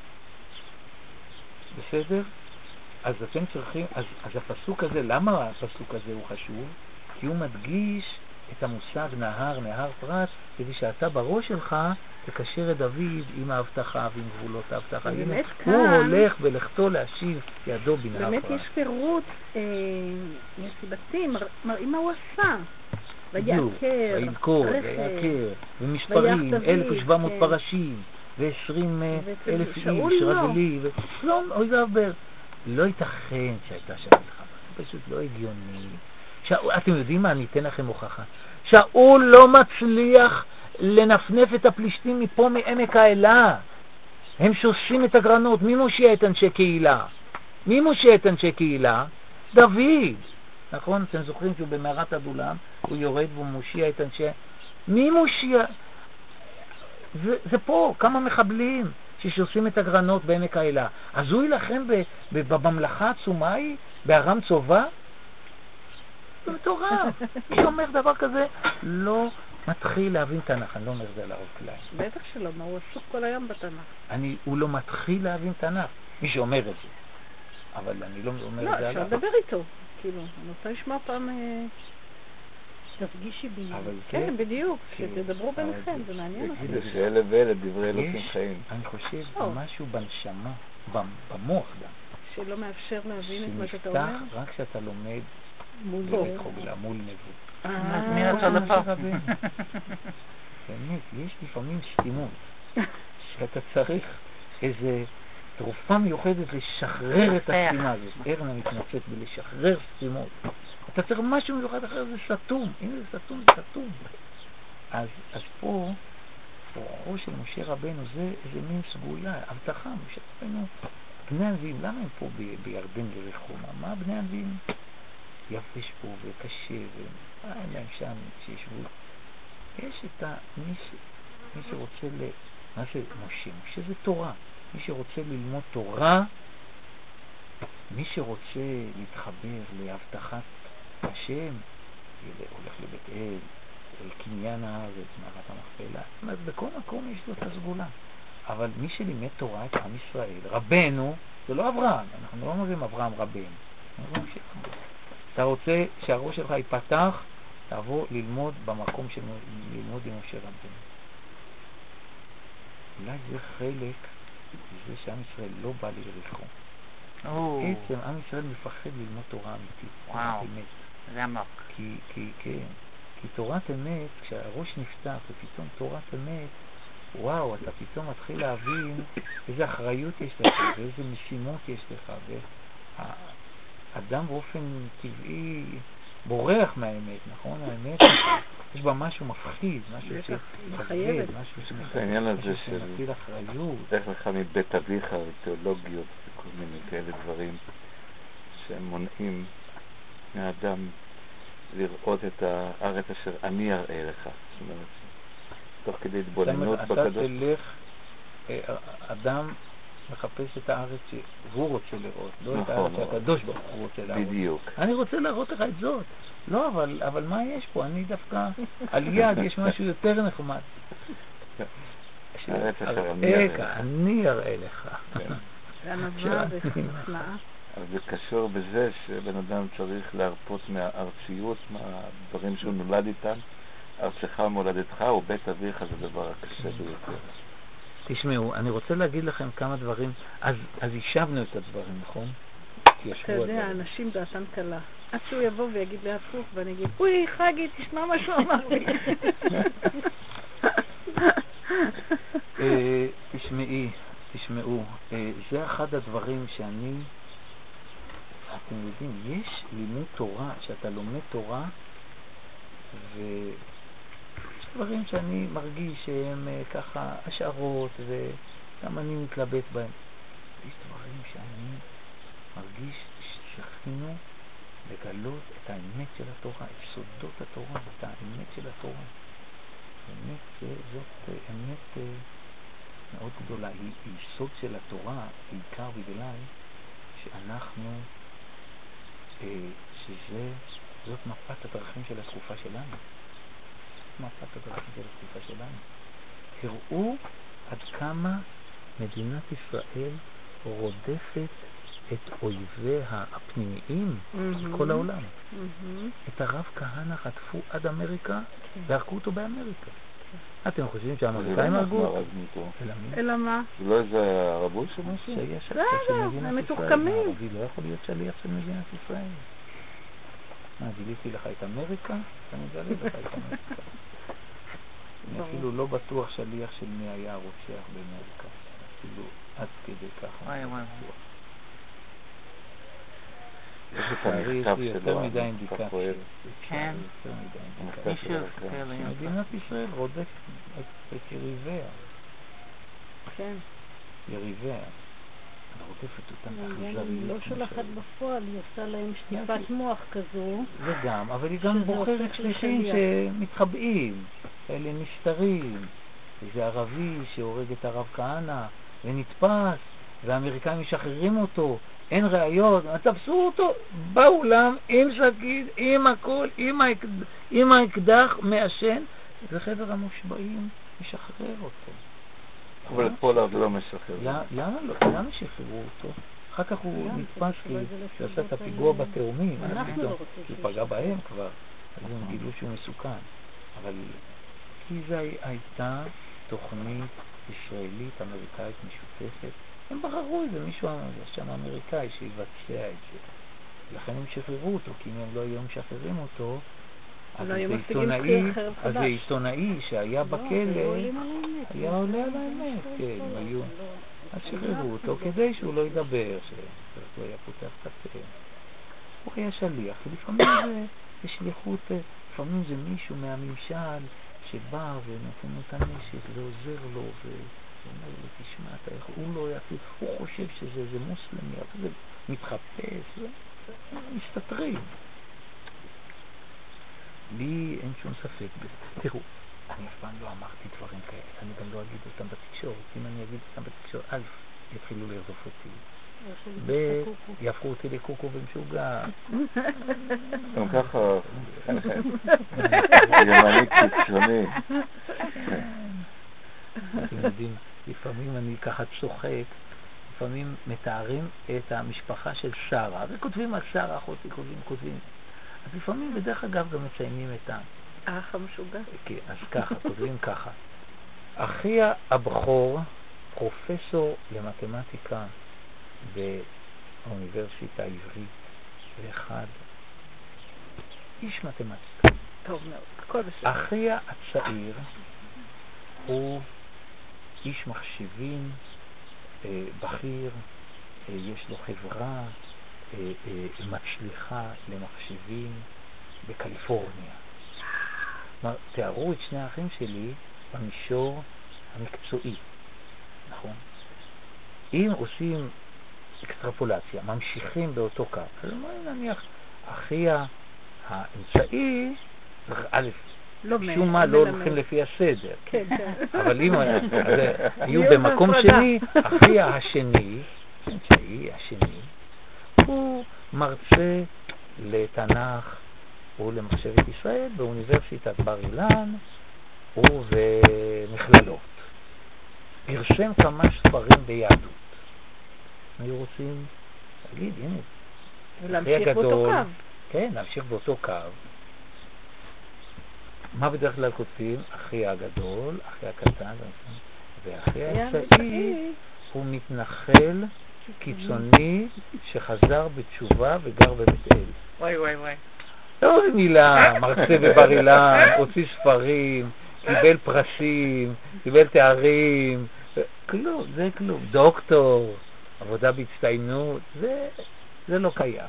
בסדר? אז אתם צריכים, אז, אז הפסוק הזה, למה הפסוק הזה הוא חשוב? כי הוא מדגיש את המושג נהר, נהר פרט, כדי שאתה בראש שלך תקשר את דוד עם ההבטחה ועם גבולות ההבטחה. הנה, הוא הולך ולכתו להשיב ידו בנהר פרט. באמת יש פירוט נסיבתי, מראים מה הוא עשה. ויעקר, וילכוד, ויעקר, ומשפרים, אלף ושבע מאות פרשים, ועשרים אלף איש רגלי, ושלום, אוי ועבר. לא ייתכן שהייתה שם מלחמה, זה פשוט לא הגיוני. אתם יודעים מה? אני אתן לכם הוכחה. שאול לא מצליח לנפנף את הפלישתים מפה מעמק האלה. הם שוסים את הגרנות. מי מושיע את אנשי קהילה? מי מושיע את אנשי קהילה? דוד. נכון? אתם זוכרים שהוא במערת הדולם, הוא יורד והוא מושיע את אנשי... מי מושיע? זה, זה פה, כמה מחבלים ששוסים את הגרנות בעמק האלה. אז הוא ילחם בממלכה עצומה היא, בארם צובה? זה מטורף. מי שאומר דבר כזה לא מתחיל להבין תנ"ך. אני לא אומר זה על הרב קליין. בטח שלא, מה הוא עסוק כל היום בתנ"ך? אני, הוא לא מתחיל להבין תנ"ך. מי שאומר את זה. אבל אני לא אומר לא, את זה עליו. לא, אפשר לדבר איתו. כאילו, אני רוצה לשמוע פעם... תפגישי בי. כן, בדיוק. שתדברו ביניכם, זה מעניין אותי. תגידו שאלה ואלה דברי אלוקים חיים. אני חושב משהו בנשמה, במוח גם. שלא מאפשר להבין את מה שאתה אומר? שנפתח רק כשאתה לומד מול חוגלה, מול נבוא. מזמין אותו לפה. באמת, יש לפעמים סתימות שאתה צריך איזה תרופה מיוחדת לשחרר את הסתימה הזאת. ארנה מתנצאת בלשחרר סתימות. אתה צריך משהו מיוחד אחר, זה סתום. הנה זה סתום, זה סתום. אז, אז פה אורו של משה רבנו זה איזה מין סגולה, הבטחה. משה רבנו, בני הנביאים, למה הם פה ב- בירדן ורחומה? מה בני הנביאים? יבש פה וקשה, ומה אין להם שם שישבו? יש את ה... מי, ש... מי שרוצה ל... מה זה משה? משה זה תורה. מי שרוצה ללמוד תורה, מי שרוצה להתחבר להבטחת השם, הולך לבית אל, אל קניין הארץ, מערת המכפלה. זאת אומרת, בכל מקום יש לו את הסגולה. אבל מי שלימד תורה את עם ישראל, רבנו, זה לא אברהם. אנחנו לא אומרים אברהם רבנו. אתה רוצה שהראש שלך ייפתח, תבוא ללמוד במקום של ללמוד עם משה רבנו. אולי זה חלק מזה שעם ישראל לא בא ליריחו. בעצם עם ישראל מפחד ללמוד תורה אמיתית. וואו, זה עמוק. כי, כי, כן, כי תורת אמת, כשהראש נפתח ופתאום תורת אמת, וואו, אתה פתאום מתחיל להבין איזה אחריות יש לך ואיזה משימות יש לך, והאדם באופן טבעי בורח מהאמת, נכון? האמת יש בה משהו מפחיד, משהו שמחייב, משהו שמטיל אחריות. דרך לך מבית אביך, תיאולוגיות וכל מיני כאלה דברים שמונעים מהאדם לראות את הארץ אשר אני אראה לך. זאת אומרת, תוך כדי התבוננות בקדוש. אתה תלך, אדם מחפש את הארץ שהוא רוצה לראות, לא את הארץ שהקדוש ברוך הוא רוצה לראות. בדיוק. אני רוצה להראות לך את זאת. לא, אבל, אבל מה יש פה? אני דווקא, על יד יש משהו יותר נחמד. הארץ אשר אני אראה לך. אני אראה לך. זה הנבואה וחנאה. אז זה קשור בזה שבן אדם צריך להרפות מהארציות, מהדברים שהוא נולד איתם. ארצך ומולדתך ובית אביך זה דבר הקשה ביותר. תשמעו, אני רוצה להגיד לכם כמה דברים. אז, אז ישבנו את הדברים, נכון? אתה יודע, אנשים דעתן קלה. עד שהוא יבוא ויגיד לי הפוך, ואני אגיד, אוי, חגי, תשמע מה שהוא אמר לי. תשמעי, תשמעו, זה אחד הדברים שאני, אתם יודעים, יש לימוד תורה, שאתה לומד תורה, ויש דברים שאני מרגיש שהם ככה השערות, וגם אני מתלבט בהם. יש דברים שאני מרגיש שזכינו לגלות את האמת של התורה, את סודות התורה, את האמת של התורה. האמת, זאת אמת מאוד גדולה. היא, היא סוד של התורה, בעיקר בגלל שאנחנו, שזה, זאת מפת הדרכים של התקופה שלנו. מפת הדרכים של התקופה שלנו. תראו עד כמה מדינת ישראל רודפת את אויביה הפנימיים של כל העולם. את הרב כהנא חטפו עד אמריקה והרגו אותו באמריקה. אתם חושבים שהאמריקאים הרגו? אלא מה? זה לא איזה ערבות של משהו? שהיה שליח של מדינת ישראל. הם מתוחכמים. הערבי לא יכול להיות שליח של מדינת ישראל. מה, גיליתי לך את אמריקה? אני מגלה לך את אמריקה. אני אפילו לא בטוח שליח של מי היה רוצח באמריקה. אפילו עד כדי ככה. וואי וואי. יש לי יותר מדי אינדיקציה. כן. מדינת ישראל רודפת את יריביה. כן. יריביה. רודפת אותם באכזריות. היא לא שולחת בפועל, היא עושה להם שטיפת מוח כזו. זה גם, אבל היא גם בוחרת שליחים שמתחבאים, כאלה נסתרים. איזה ערבי שהורג את הרב כהנא ונתפס, והאמריקאים משחררים אותו. אין ראיות, תפסו אותו באולם עם שקית, עם הכל, עם, האקד... עם האקדח מעשן, וחבר המושבעים משחרר אותו. אבל את פולארד לא משחרר. למה לא? למה שחררו אותו? אחר כך הוא נתפס כי הוא עשה את הפיגוע בתאומים, הוא פגע בהם כבר, אז הם גילו שהוא מסוכן. אבל כי זו הייתה תוכנית ישראלית אמריקאית משותפת, הם בחרו איזה מישהו שם אמריקאי שיבצע את זה. לכן הם שחררו אותו, כי אם הם לא היו משחררים אותו, אז זה עיתונאי, אז זה עיתונאי שהיה בכלא, היה עולה על האמת, כן, הם היו, אז שחררו אותו כדי שהוא לא ידבר, שהוא היה פותח את הפה. הוא היה שליח, לפעמים זה שליחות, לפעמים זה מישהו מהממשל שבא ונותן לו את הנשק ועוזר לו ואומר לו, תשמע, אתה יכול, הוא לא יעשו, הוא חושב שזה זה מוסלמי, אבל זה מתחפש, מסתתרים. לי אין שום ספק בזה. תראו, אני אף פעם לא אמרתי דברים כאלה, אני גם לא אגיד אותם בתקשורת. אם אני אגיד אותם בתקשורת, א', יתחילו לרדוף אותי. ב', יהפכו אותי לקוקו ומשוגע. גם ככה, ימני קיצוני. אתם יודעים, לפעמים אני ככה צוחק, לפעמים מתארים את המשפחה של שרה, וכותבים על שרה, אחותי כותבים, כותבים. אז לפעמים בדרך אגב גם מציינים את ה... האח המשוגע. כן, אז ככה, כותבים ככה. אחי הבכור, פרופסור למתמטיקה באוניברסיטה העברית, ואחד איש מתמטיקה. טוב מאוד, הכל בסדר. אחי הצעיר הוא איש מחשבים, אה, בכיר, אה, יש לו חברה אה, אה, מצליחה למחשבים בקליפורניה. כלומר, תיארו את שני האחים שלי במישור המקצועי, נכון? אם עושים אקסטרפולציה, ממשיכים באותו קו, אז נניח, אחי האמצעי, א', משום מה לא הולכים לפי הסדר. כן, כן. אבל אם יהיו במקום שני, אחי השני, האמצעי השני, הוא מרצה לתנ"ך ולמחשבת ישראל באוניברסיטת בר אילן ובמכללות. פרסם כמה ספרים ביהדות. היו רוצים להגיד, הנה, ולהמשיך באותו קו. כן, להמשיך באותו קו. מה בדרך כלל כותבים? אחי הגדול, אחי הקטן, ואחי הצעיר הוא מתנחל קיצוני שחזר בתשובה וגר בבית אל. וואי וואי וואי. לא מילה, מרצה בבר אילן, הוציא ספרים, קיבל פרסים, קיבל תארים, כלום, זה כלום. דוקטור, עבודה בהצטיינות, זה, זה לא קיים.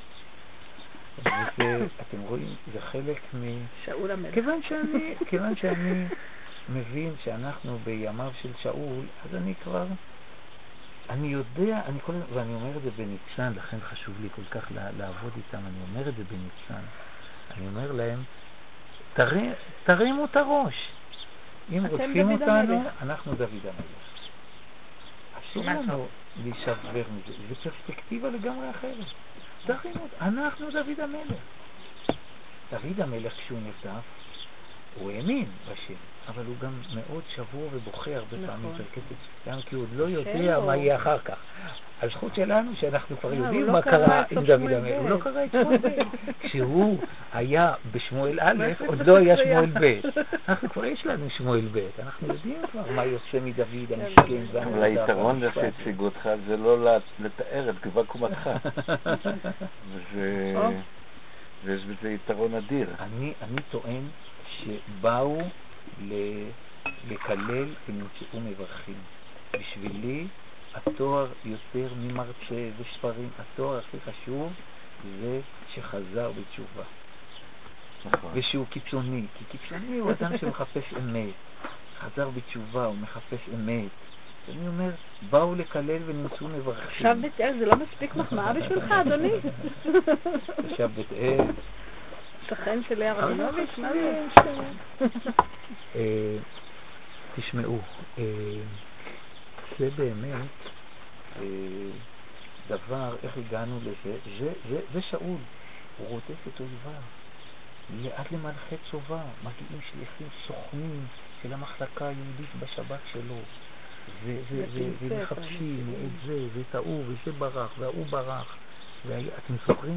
וזה, אתם רואים, זה חלק מ... שאול המלך. כיוון שאני, כיוון שאני מבין שאנחנו בימיו של שאול, אז אני כבר, אני יודע, אני כל, ואני אומר את זה בניצן, לכן חשוב לי כל כך לעבוד איתם, אני אומר את זה בניצן. אני אומר להם, תרים, תרימו את הראש. אם רוצים אותנו, אנחנו דוד המלך. אסור לנו להישבר מזה. זה פרספקטיבה לגמרי אחרת. תרימו, אנחנו דוד המלך. דוד המלך כשהוא נרדף, הוא האמין בשם, אבל הוא גם מאוד שבור ובוכה הרבה פעמים של כסף, גם כי הוא עוד לא יודע מה יהיה אחר כך. הזכות שלנו שאנחנו כבר יודעים מה קרה עם דוד המלך. הוא לא קרא את שמואל ב'. כשהוא היה בשמואל א', עוד לא היה שמואל ב'. אנחנו כבר יש לנו שמואל ב'. אנחנו יודעים כבר מה יוצא מדוד המשכן. אבל היתרון זה שהציגו אותך זה לא לתאר את גבע קומתך. ויש בזה יתרון אדיר. אני טוען שבאו לקלל ונמצאו מברכים. בשבילי התואר יותר ממרצה וספרים, התואר הכי חשוב זה שחזר בתשובה. נכון. ושהוא קיצוני, כי קיצוני הוא אדם שמחפש אמת. חזר בתשובה, הוא מחפש אמת. אני אומר, באו לקלל ונמצאו מברכים. עכשיו בית אל זה לא מספיק מחמאה בשבילך, אדוני? עכשיו בית אל. שכן של לאה רבינוביץ', מה זה? תשמעו, זה באמת דבר, איך הגענו לזה, זה, זה, זה שאול, הוא רודף את אויביו, עד למלכי צובה, מגיעים שליחים סוכנים של המחלקה היהודית בשב"כ שלו, ומחפשים את זה, ואת ההוא, וזה ברח, וההוא ברח, ואתם זוכרים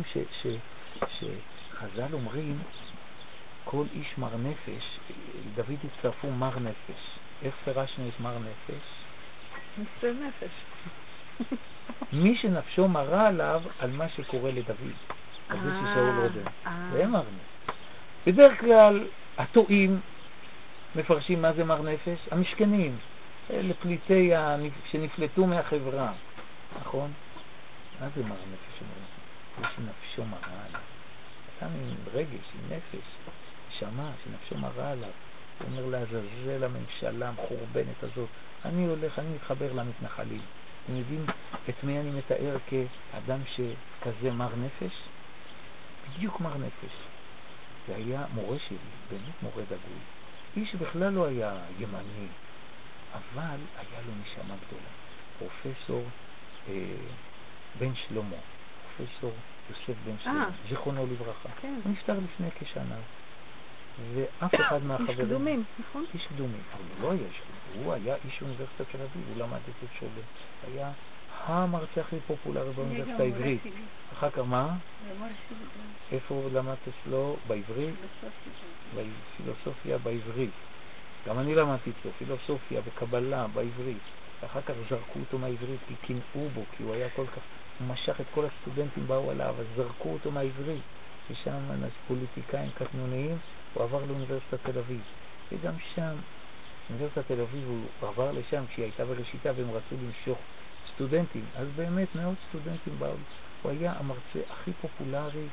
שחז"ל אומרים, כל איש מר נפש, דוד הצטרפו מר נפש, איך פרשנו את מר נפש? מסר נפש. מי שנפשו מראה עליו על מה שקורה לדוד. על זה ששאול רודף. זה מר נפש. בדרך כלל, הטועים מפרשים מה זה מר נפש? המשכנים. אלה פליטי שנפלטו מהחברה. נכון? מה זה מר נפש? מי שנפשו מראה עליו. אדם עם רגש, עם נפש, שמע, שנפשו מראה עליו. הוא אומר לעזאזל הממשלה המחורבנת הזאת, אני הולך, אני מתחבר למתנחלים. אתם יודעים את מי אני מתאר כאדם שכזה מר נפש? בדיוק מר נפש. זה היה מורה שלי, באמת מורה דגול. איש בכלל לא היה ימני, אבל היה לו נשמה גדולה. פרופסור אה, בן שלמה, פרופסור יוסף בן שלמה, זיכרונו לברכה. כן. הוא נפטר לפני כשנה, ואף אחד מהחברים... איש קדומים, נכון? איש קדומים, אבל הוא לא היה איש קדומים, הוא היה איש אוניברסיטת תל אביב, הוא למד את שולם. היה המרצה הכי פופולרי באוניברסיטה העברית. אחר כך מה? איפה למדת אצלו? בעברית? בפילוסופיה בעברית. גם אני למדתי אצלו, פילוסופיה וקבלה בעברית. ואחר כך זרקו אותו מהעברית כי קינאו בו, כי הוא היה כל כך... הוא משך את כל הסטודנטים באו עליו, אז זרקו אותו מהעברית. ושם אז פוליטיקאים קטנוניים, הוא עבר לאוניברסיטת תל אביב. וגם שם, אוניברסיטת תל אביב, הוא עבר לשם כשהיא הייתה בראשיתה והם רצו למשוך סטודנטים. אז באמת מאות סטודנטים באו. הוא היה המרצה הכי פופולרי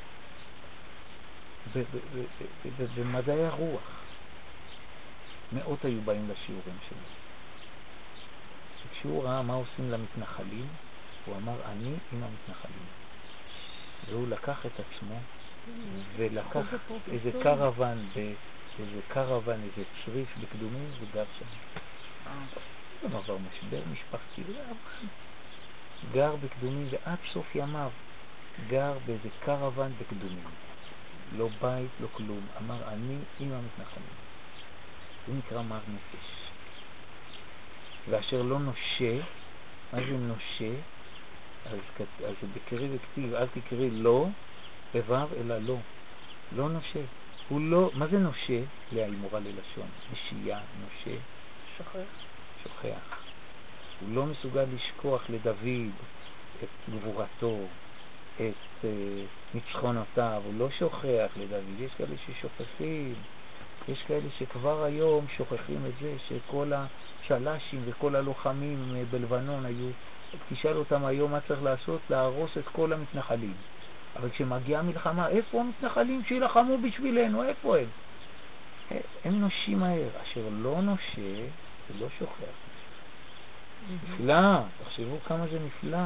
במדעי הרוח. מאות היו באים לשיעורים שלו. כשהוא ראה מה עושים למתנחלים, הוא אמר, אני עם המתנחלים. והוא לקח את עצמו ולקח איזה קרוון, איזה קרוון, איזה צריף בקדומים וגר שם. הוא עבר משבר משפחתי, גר בקדומים ועד סוף ימיו גר באיזה קרוון בקדומים. לא בית, לא כלום. אמר, אני עם המתנחלים. זה נקרא מר נפש. ואשר לא נושה, מה זה נושה? אז, אז בקרי וכתיב, אל תקרי לא, בבב אלא לא. לא נושה. הוא לא, מה זה נושה? לאה היא מורה ללשון. נשייה, נושה. שוכח. שוכח. הוא לא מסוגל לשכוח לדוד את גבורתו, את uh, ניצחונותיו. הוא לא שוכח לדוד. יש כאלה ששוכחים. יש כאלה שכבר היום שוכחים את זה שכל הצלשים וכל הלוחמים בלבנון היו, תשאל אותם היום מה צריך לעשות, להרוס את כל המתנחלים. אבל כשמגיעה מלחמה, איפה המתנחלים שילחמו בשבילנו? איפה הם? הם נושים מהר. אשר לא נושה, זה לא שוכח. נפלא, תחשבו כמה זה נפלא.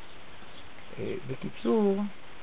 בקיצור,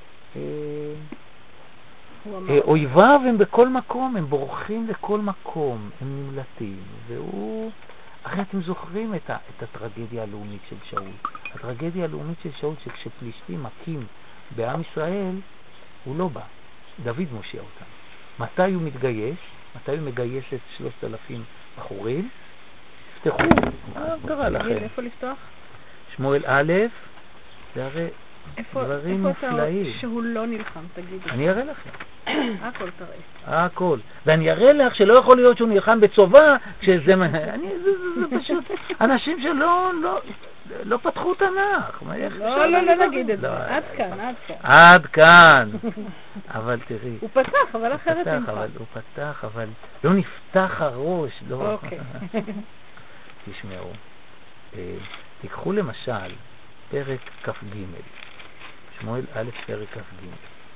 אויביו הם בכל מקום, הם בורחים לכל מקום, הם נמלטים, והוא, אחרי אתם זוכרים את, ה, את הטרגדיה הלאומית של שאול. הטרגדיה הלאומית של שאול שכשפלישתים מכים בעם ישראל, הוא לא בא. דוד מושיע אותם. מתי הוא מתגייס? מתי הוא מגייס את שלושת אלפים בחורים? תפתחו, מה קרה לכם? איפה לפתוח? שמואל א', זה הרי דברים מופלאים. איפה אתה שהוא לא נלחם, תגידי. אני אראה לכם. הכל תראה. הכל. ואני אראה לך שלא יכול להיות שהוא נלחם בצובה, כשזה... אני, זה, זה, זה פשוט... אנשים שלא לא, לא פתחו תנ"ך. לא, לא, לא נגיד את זה. עד כאן, עד כאן. עד כאן. אבל תראי. הוא פתח, אבל אחרת נמחק. הוא פתח, אבל לא נפתח הראש. אוקיי. תשמעו. תיקחו למשל פרק כ"ג. שמואל א' פרק כ"ג.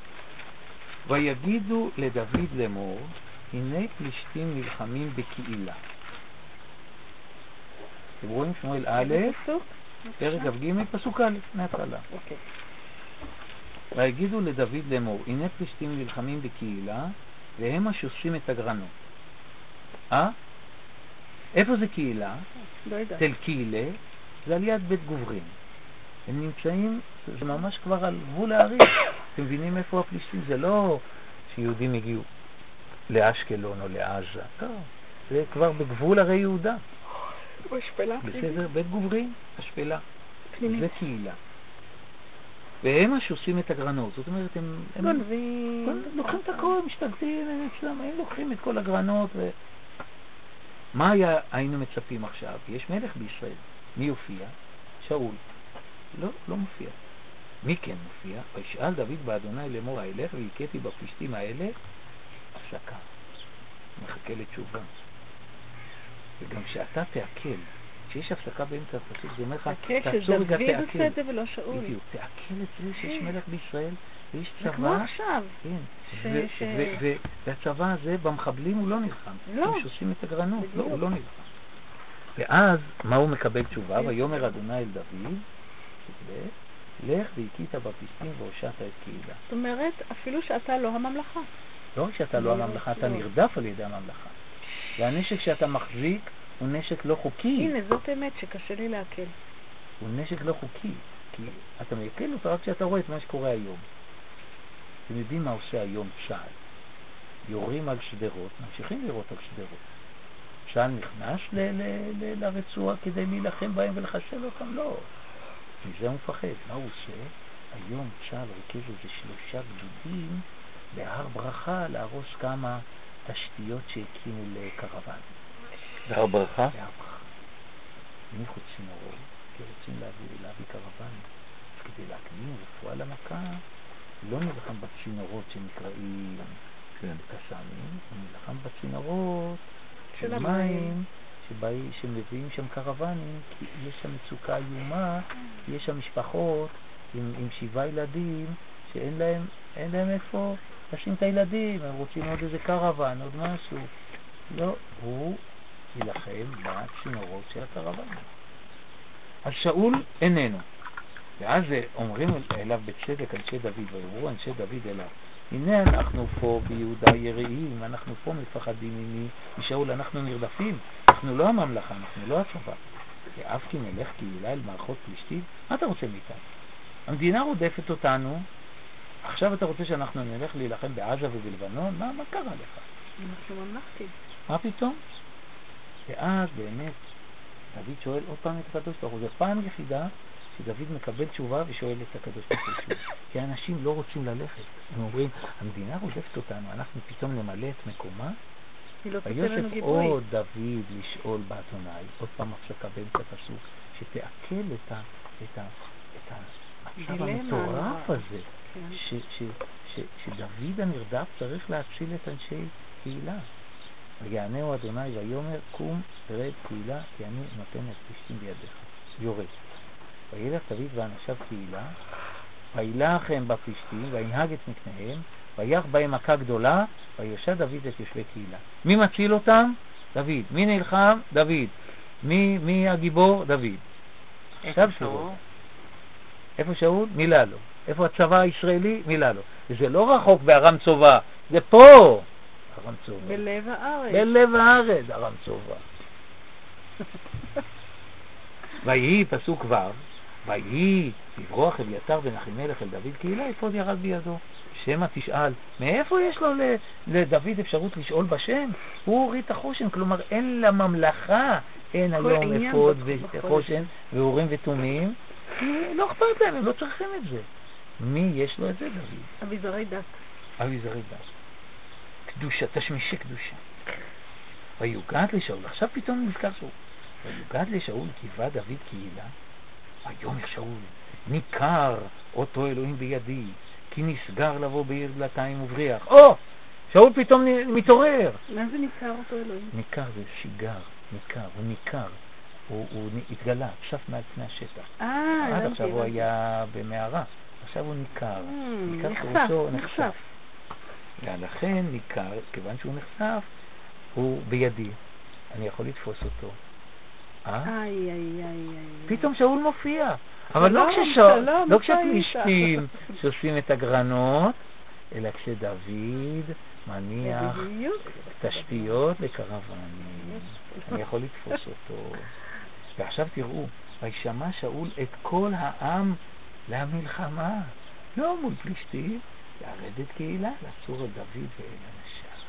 ויגידו לדוד לאמור, הנה פלישתים נלחמים בקהילה. אתם רואים שמואל א' פרק כ"ג פסוק א' מההתחלה. אוקיי. ויגידו לדוד לאמור, הנה פלישתים נלחמים בקהילה והם השוסים את הגרנות. אה? איפה זה קהילה? לא יודע. תל קהילה, זה על יד בית גוברין. הם נמצאים, זה ממש כבר על גבול הערים. אתם מבינים איפה הפלישתים? זה לא שיהודים הגיעו לאשקלון או לעזה. טוב, זה כבר בגבול הרי יהודה. בשפלה. בסדר, בית גוברין, השפלה. זה קהילה. והם השוסים את הגרנות. זאת אומרת, הם... גונבים. לוקחים את הכל, משתגעים, הם לוקחים את כל הגרנות. ו... מה היה, היינו מצפים עכשיו? יש מלך בישראל. מי יופיע? שאול. לא, לא מופיע. מי כן מופיע? וישאל דוד באדוני לאמור, הילך והכיתי בפלישתים האלה, הפסקה. מחכה לתשובה. וגם שאתה תעכל כשיש הפסקה באמצע הפסוק, זה אומר לך, תעצור רגע, תעכל. דוד עושה את זה ולא שאול. בדיוק, תעכל את זה שיש מלך בישראל, ויש צבא. זה כמו עכשיו. כן, והצבא הזה, במחבלים הוא לא נלחם. לא. הם שעושים את הגרנות, לא, הוא לא נלחם. ואז, מה הוא מקבל תשובה? ויאמר אדוני אל דוד, לך והכית בפלישתים והושעת את קהילה. זאת אומרת, אפילו שאתה לא הממלכה. לא רק שאתה לא הממלכה, אתה נרדף על ידי הממלכה. והנשק שאתה מחזיק הוא נשק לא חוקי. הנה, זאת אמת שקשה לי להקל. הוא נשק לא חוקי, כי אתה מייכל אותו רק שאתה רואה את מה שקורה היום. אתם יודעים מה עושה היום צה"ל? יורים על שדרות, ממשיכים לראות על שדרות. צה"ל נכנס ל- ל- ל- לרצועה כדי להילחם בהם ולחסל אותם? לא. מזה הוא מפחד. מה הוא עושה? היום צה"ל רכז איזה שלושה גדודים בהר ברכה להרוס כמה תשתיות שהקימו לקרוון. בהר ברכה? בהר ברכה. הניחו צינורות, כי רוצים להביא, להביא קרוון. כדי להקדים רפואה למכה, לא נלחם בצינורות שנקראים כן. קסאמים, הוא נלחם בצינורות של מים, שבאים, שמביאים שם קרוונים, כי יש שם מצוקה איומה, יש שם משפחות עם, עם שבעה ילדים, שאין להם, אין להם איפה לשים את הילדים, הם רוצים עוד איזה קרוון, עוד משהו. לא, הוא ילחם בצינורות של הקרוון. אז שאול איננו. ואז אומרים אליו בצדק אנשי דוד, ויאמרו אנשי דוד אליו, הנה אנחנו פה ביהודה יראים, אנחנו פה מפחדים ממי, משאול, אנחנו נרדפים, אנחנו לא הממלכה, אנחנו לא הצבא. ואף כי נלך קהילה אל מערכות פלישתים, מה אתה רוצה מאיתנו? המדינה רודפת אותנו, עכשיו אתה רוצה שאנחנו נלך להילחם בעזה ובלבנון? מה, מה קרה לך? אנחנו ממלכתי. מה פתאום? ואז באמת דוד שואל עוד פעם את הקדוש ברוך הוא, זו פעם יחידה שדוד מקבל תשובה ושואל את הקדוש ברוך הוא. כי האנשים לא רוצים ללכת. הם אומרים, המדינה רודפת אותנו, אנחנו פתאום נמלא את מקומה. ויוסף עוד דוד לשאול באדוני, עוד פעם הפסקה באמצע הפסוק, שתעכל את ה... את ה... את המצב המטורף הזה, ש, ש, ש, שדוד הנרדף צריך להציל את אנשי קהילה. ויענהו אדוני ויאמר, קום תרד קהילה, כי אני נותן את פלישתים בידיך. יורד. וילך דוד ואנשיו קהילה, וילך הם בפלישתים, וינהג את מקניהם, ויח בהם מכה גדולה, ויושע דוד את יושבי קהילה. מי מציל אותם? דוד. מי נלחם? דוד. מי, מי הגיבור? דוד. עכשיו שאול. איפה שאול? מילה לו. איפה הצבא הישראלי? מילה לו. וזה לא רחוק בארם צובא, זה פה. ארם צובא. בלב הארץ. בלב הארץ, ארם צובא. ויהי פסוק כבר, ויהי לברוח אביתר בן אחימלך אל דוד קהילה, אפוד ירד בידו. שמא תשאל, מאיפה יש לו לדוד אפשרות לשאול בשם? הוא הוריד את החושן, כלומר אין לממלכה, אין היום אפוד וחושן ואורים ותומים, לא אכפת להם, הם לא צריכים את זה. מי יש לו את זה? דוד. אביזרי דת. אביזרי דת. קדושה, תשמישי קדושה. ויוגד לשאול, עכשיו פתאום נזכר שאול. ויוגד לשאול קיבה דוד קהילה, ויאמר שאול, ניכר אותו אלוהים בידי, כי נסגר לבוא בעיר דלתיים ובריח. או! שאול פתאום מתעורר. מה זה ניכר אותו אלוהים? ניכר זה שיגר, ניכר, הוא ניכר. הוא, הוא התגלה, צף מעל פני השטח. אה, עד עכשיו הוא היה במערה, עכשיו הוא ניכר. ניכר פירושו נחשף. ולכן ניכר, כיוון שהוא נחשף, הוא בידי. אני יכול לתפוס אותו. איי, איי, איי, איי. פתאום שאול מופיע. אבל לא כששאול, לא כשפלישתים שעושים את הגרנות, אלא כשדוד מניח תשתיות לקרוונים. אני יכול לתפוס אותו. ועכשיו תראו, וישמע שאול את כל העם למלחמה, לא מול פלישתים, לרדת קהילה, לצור אל דוד ואל אנשיו.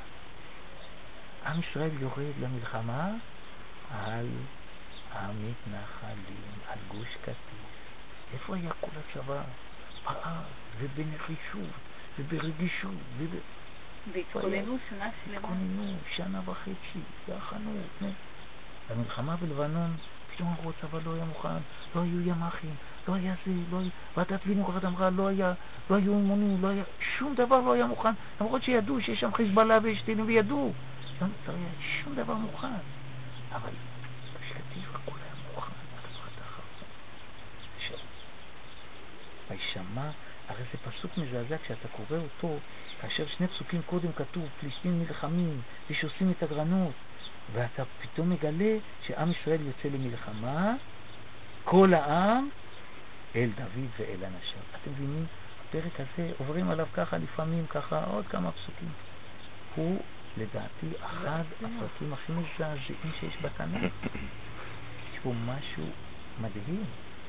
עם ישראל יורד למלחמה על המתנחלים, על גוש קטיף. איפה היה כל הצבא? פער, ובנחישות, וברגישות, וב... והתכוננו שנה שלמה. התכוננו שנה וחצי, והכנות. המלחמה בלבנון, פתאום אמרו, הצבא לא היה מוכן, לא היו ימחים, לא היה זה, לא היה... ועדת וינוגרד אמרה, לא היה, לא היו אימונים, לא היה... שום דבר לא היה מוכן, למרות שידעו שיש שם חיזבאללה ויש טילים וידעו. לא היה שום דבר מוכן. אבל תראו, הכל היה מוכן, הדברת האחרון. שאול. וישמע, הרי זה פסוק מזעזע כשאתה קורא אותו, כאשר שני פסוקים קודם כתוב, פלישתים נלחמים, ושעושים את הגרנות, ואתה פתאום מגלה שעם ישראל יוצא למלחמה, כל העם, אל דוד ואל אנשיו. אתם מבינים? הפרק הזה עוברים עליו ככה לפעמים, ככה עוד כמה פסוקים. הוא לדעתי אחד הפרקים הכי מזעזעים שיש בתנ"ך. יש פה משהו מדהים.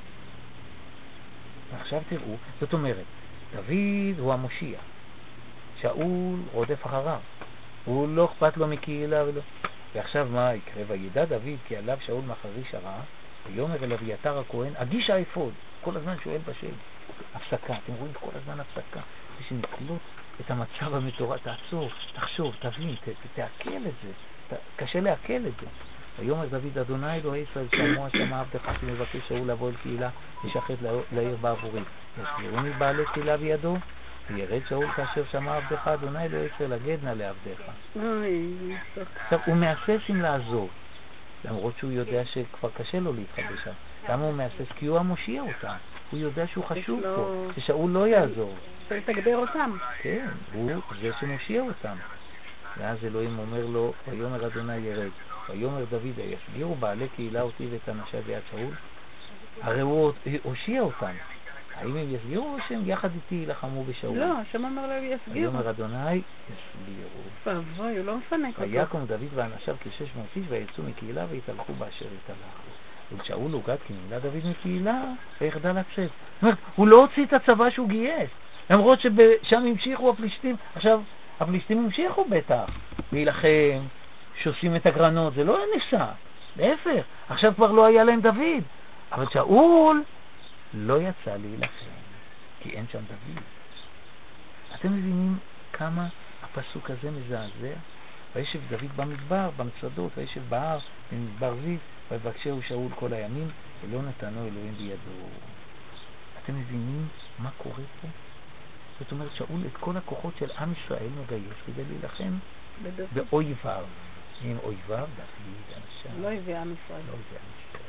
ועכשיו תראו, זאת אומרת, דוד הוא המושיע. שאול רודף אחריו. הוא לא אכפת לו מקהילה ולא. ועכשיו מה יקרה? וידע דוד כי עליו שאול מחריש הרע, ויאמר אל אביתר הכהן, הגיש האפוד. כל הזמן שואל בשאלה. הפסקה, אתם רואים כל הזמן הפסקה. זה שנקלוט את המצב המטורף, תעצור, תחשוב, תבין, ת, תעכל את זה. ת, קשה לעכל את זה. ויאמר דוד, אדוני אלוהי ישראל, שמוע שמע עבדך שמבקש שאול לבוא אל קהילה ושחט לעיר בעבורי. יסגירוני בעלי קהילה בידו, וירד שאול כאשר שמע עבדך, אדוני אלוהי ישראל, הגד נא לעבדך. עכשיו, הוא מהסס אם לעזור, למרות שהוא יודע שכבר קשה לו להתחבא שם. למה הוא מהסס? כי הוא המושיע אותם. הוא יודע שהוא חשוב פה, ששאול לא יעזור. צריך לתגבר אותם. כן, הוא זה שמושיע אותם. ואז אלוהים אומר לו, ויאמר אדוני ירד. ויאמר דוד, יסגירו בעלי קהילה אותי ואת אנשי ביד שאול? הרי הוא הושיע אותם. האם הם יסגירו או שהם יחד איתי ילחמו בשאול? לא, שם אמר להם יסגירו. ויאמר אדוני יסגירו. פבוי, הוא לא מפנק אותו. ויקום דוד ואנשיו כשש מאות איש ויצאו מקהילה והתהלכו באשר התהלכו. ולשאול הוגד כי נמלא דוד מקהילה ויחדל לצאת. זאת אומרת, הוא לא הוציא את הצבא שהוא גייס. למרות ששם המשיכו הפלישתים. עכשיו, הפלישתים המשיכו בטח להילחם, שעושים את הגרנות. זה לא נסע. להפך. עכשיו כבר לא היה להם דוד. אבל שאול לא יצא להילחם, כי אין שם דוד. אתם מבינים כמה הפסוק הזה מזעזע? וישב דוד במדבר, במצדות, וישב בהר, במדבר זיף, ויבקשהו שאול כל הימים, ולא נתנו אלוהים בידו. אתם מבינים מה קורה פה? זאת אומרת, שאול את כל הכוחות של עם ישראל מגייס כדי להילחם באויביו. עם אויביו, דוד, אנשיו. לא הביא עם ישראל. לא הביא עם ישראל.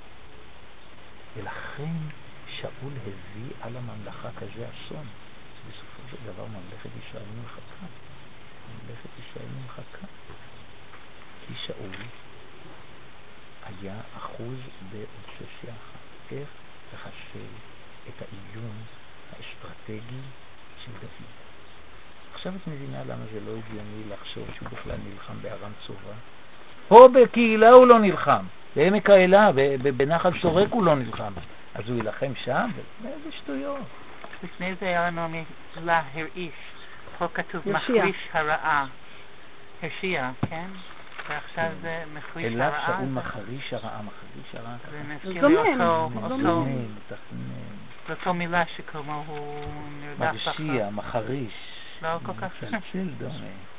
ולכן שאול הביא על הממלכה כזה אסון. בסופו של דבר ממלכת ישראל נמחקה. ממלכת ישראל נמחקה. כי שאול היה אחוז באובססיה אחת. איך לחסל את האיום האסטרטגי של דוד. עכשיו את מבינה למה זה לא הגיוני לחשוב שהוא בכלל נלחם בארם צובא. פה בקהילה הוא לא נלחם. בעמק האלה, בנחל סורק הוא לא נלחם. אז הוא ילחם שם? איזה שטויות. לפני זה היה לנו מילה הרעיש. פה כתוב מחריש הרעה. הרשיע, כן? ועכשיו זה מחריש הרעה. אליו שאול מחריש הרעה, מחריש הרעה. זה נזכיר לי אותו, אותו. מתכנן. זו אותו מילה שכמו הוא נרדף אחר. מרשיע, מחריש. לא כל כך. צלצל דומה.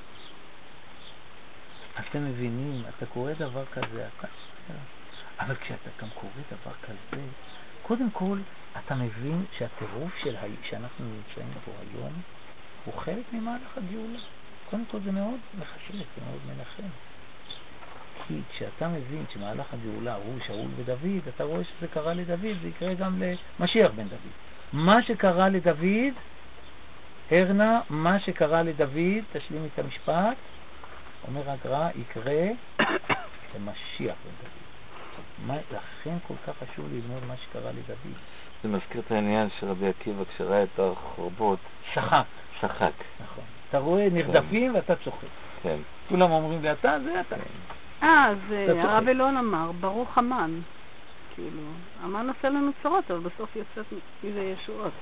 אז אתם מבינים, אתה קורא דבר כזה, אבל כשאתה גם קורא דבר כזה, קודם כל אתה מבין שהטירוף של ה... שאנחנו נמצאים פה היום הוא חלק ממהלך הגאולה. קודם כל זה מאוד מחשב, זה מאוד מנחם. כי כשאתה מבין שמהלך הגאולה הוא שאול ודוד, אתה רואה שזה קרה לדוד, זה יקרה גם למשיח בן דוד. מה שקרה לדוד, הרנה, מה שקרה לדוד, תשלים את המשפט, אומר הגר"א, יקרה למשיח בן דוד. מה, לכן כל כך חשוב ללמוד מה שקרה לדוד. זה מזכיר את העניין של רבי עקיבא כשראה את החורבות. שחק. שחק. נכון. אתה רואה נרדפים ואתה צוחק. כן. כולם אומרים לי, אתה זה אתה. אה, אז הרב אלון אמר, ברוך המן. כאילו, המן עושה לנו צרות, אבל בסוף יוצאת מזה ישועות.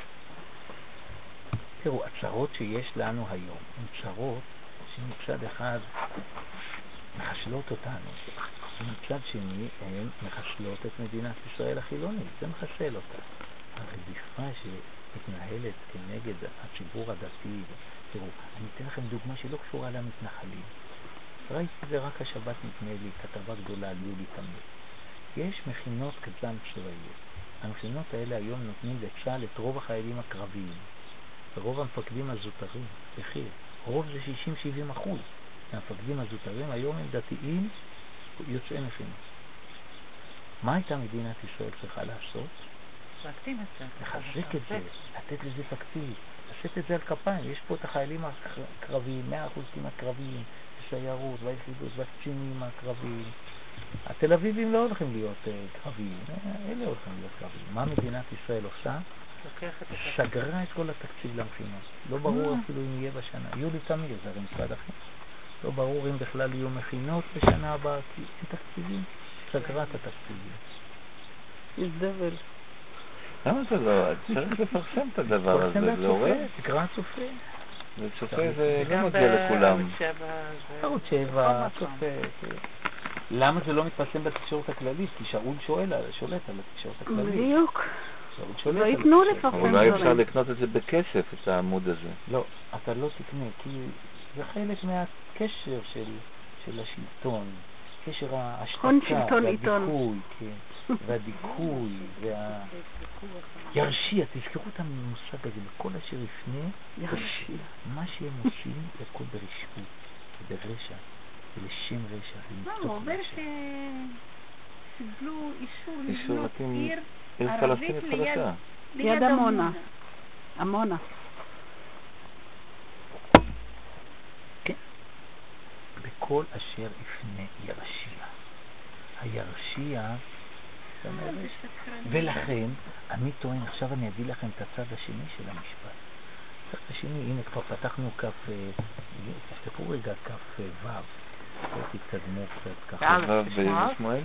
תראו, הצרות שיש לנו היום, הן צרות שמצד אחד מחשלות אותנו, ומצד שני הן מחשלות את מדינת ישראל החילונית, זה מחשל אותה. הרדיפה שמתנהלת כנגד הציבור הדתי, תראו, אני אתן לכם דוגמה שלא קשורה למתנחלים. ראיתי זה רק השבת נתנה לי, כתבה גדולה על יולי תמיר. יש מכינות קדם צבאיות. המכינות האלה היום נותנים לצה"ל את רוב החיילים הקרביים. ורוב המפקדים הזוטרים, בכיר, רוב זה שישים שבעים אחוז. המפקדים הזוטרים היום הם דתיים יוצאי מכינות. מה הייתה מדינת ישראל צריכה לעשות? להקטין את זה. לחזק את זה, לתת לזה תקציב, לשאת את זה על כפיים. יש פה את החיילים הקרביים, מאה אחוז כמעט קרביים, סיירות והיחידות והקצינים הקרביים. התל אביבים לא הולכים להיות קרביים, אלה הולכים להיות קרביים. מה מדינת ישראל עושה? סגרה את כל התקציב למכינות. לא ברור אפילו אם יהיה בשנה. יולי תמיר, זה הרי משרד החינוך. לא ברור אם בכלל יהיו מכינות בשנה הבאה, כי אין תקציבים. סגרה את התקציבים. יזדבל. למה זה לא? צריך לפרסם את הדבר הזה, להורא? תקרא צופה. וצופה זה לא מגיע לכולם. ערוץ שבע, צופה. למה זה לא מתפרסם בתקשורת הכללית? כי שאול שואל, שולט על התקשורת הכללית. בדיוק. שאול שולט לא על ייתנו התקשורת. לפרסם אולי דברים. אפשר לקנות את זה בכסף, את העמוד הזה. לא, אתה לא תקנה, כי זה חלק מהקשר של, של השלטון. קשר ההשתקה והדיכוי, כן, והדיכוי, וה... ירשיע, תזכרו את המושג הזה, בכל אשר יפנה, ירשיע. מה שהם עושים זה הכל ברשעות, ברשע, ולשם רשע, מה, הוא אומר שקיבלו אישור אישור לבנות עם עיר עיר ערבית פלסטינית ליד חדשה. ליד עמונה. עמונה. בכל אשר יפנה ירשיע. הירשיע, ולכן אני טוען, עכשיו אני אגיד לכם את הצד השני של המשפט. הצד השני, הנה כבר פתחנו כף, תפתחו רגע כף ו', תתקדמו קצת ככה. ו' בשמואל?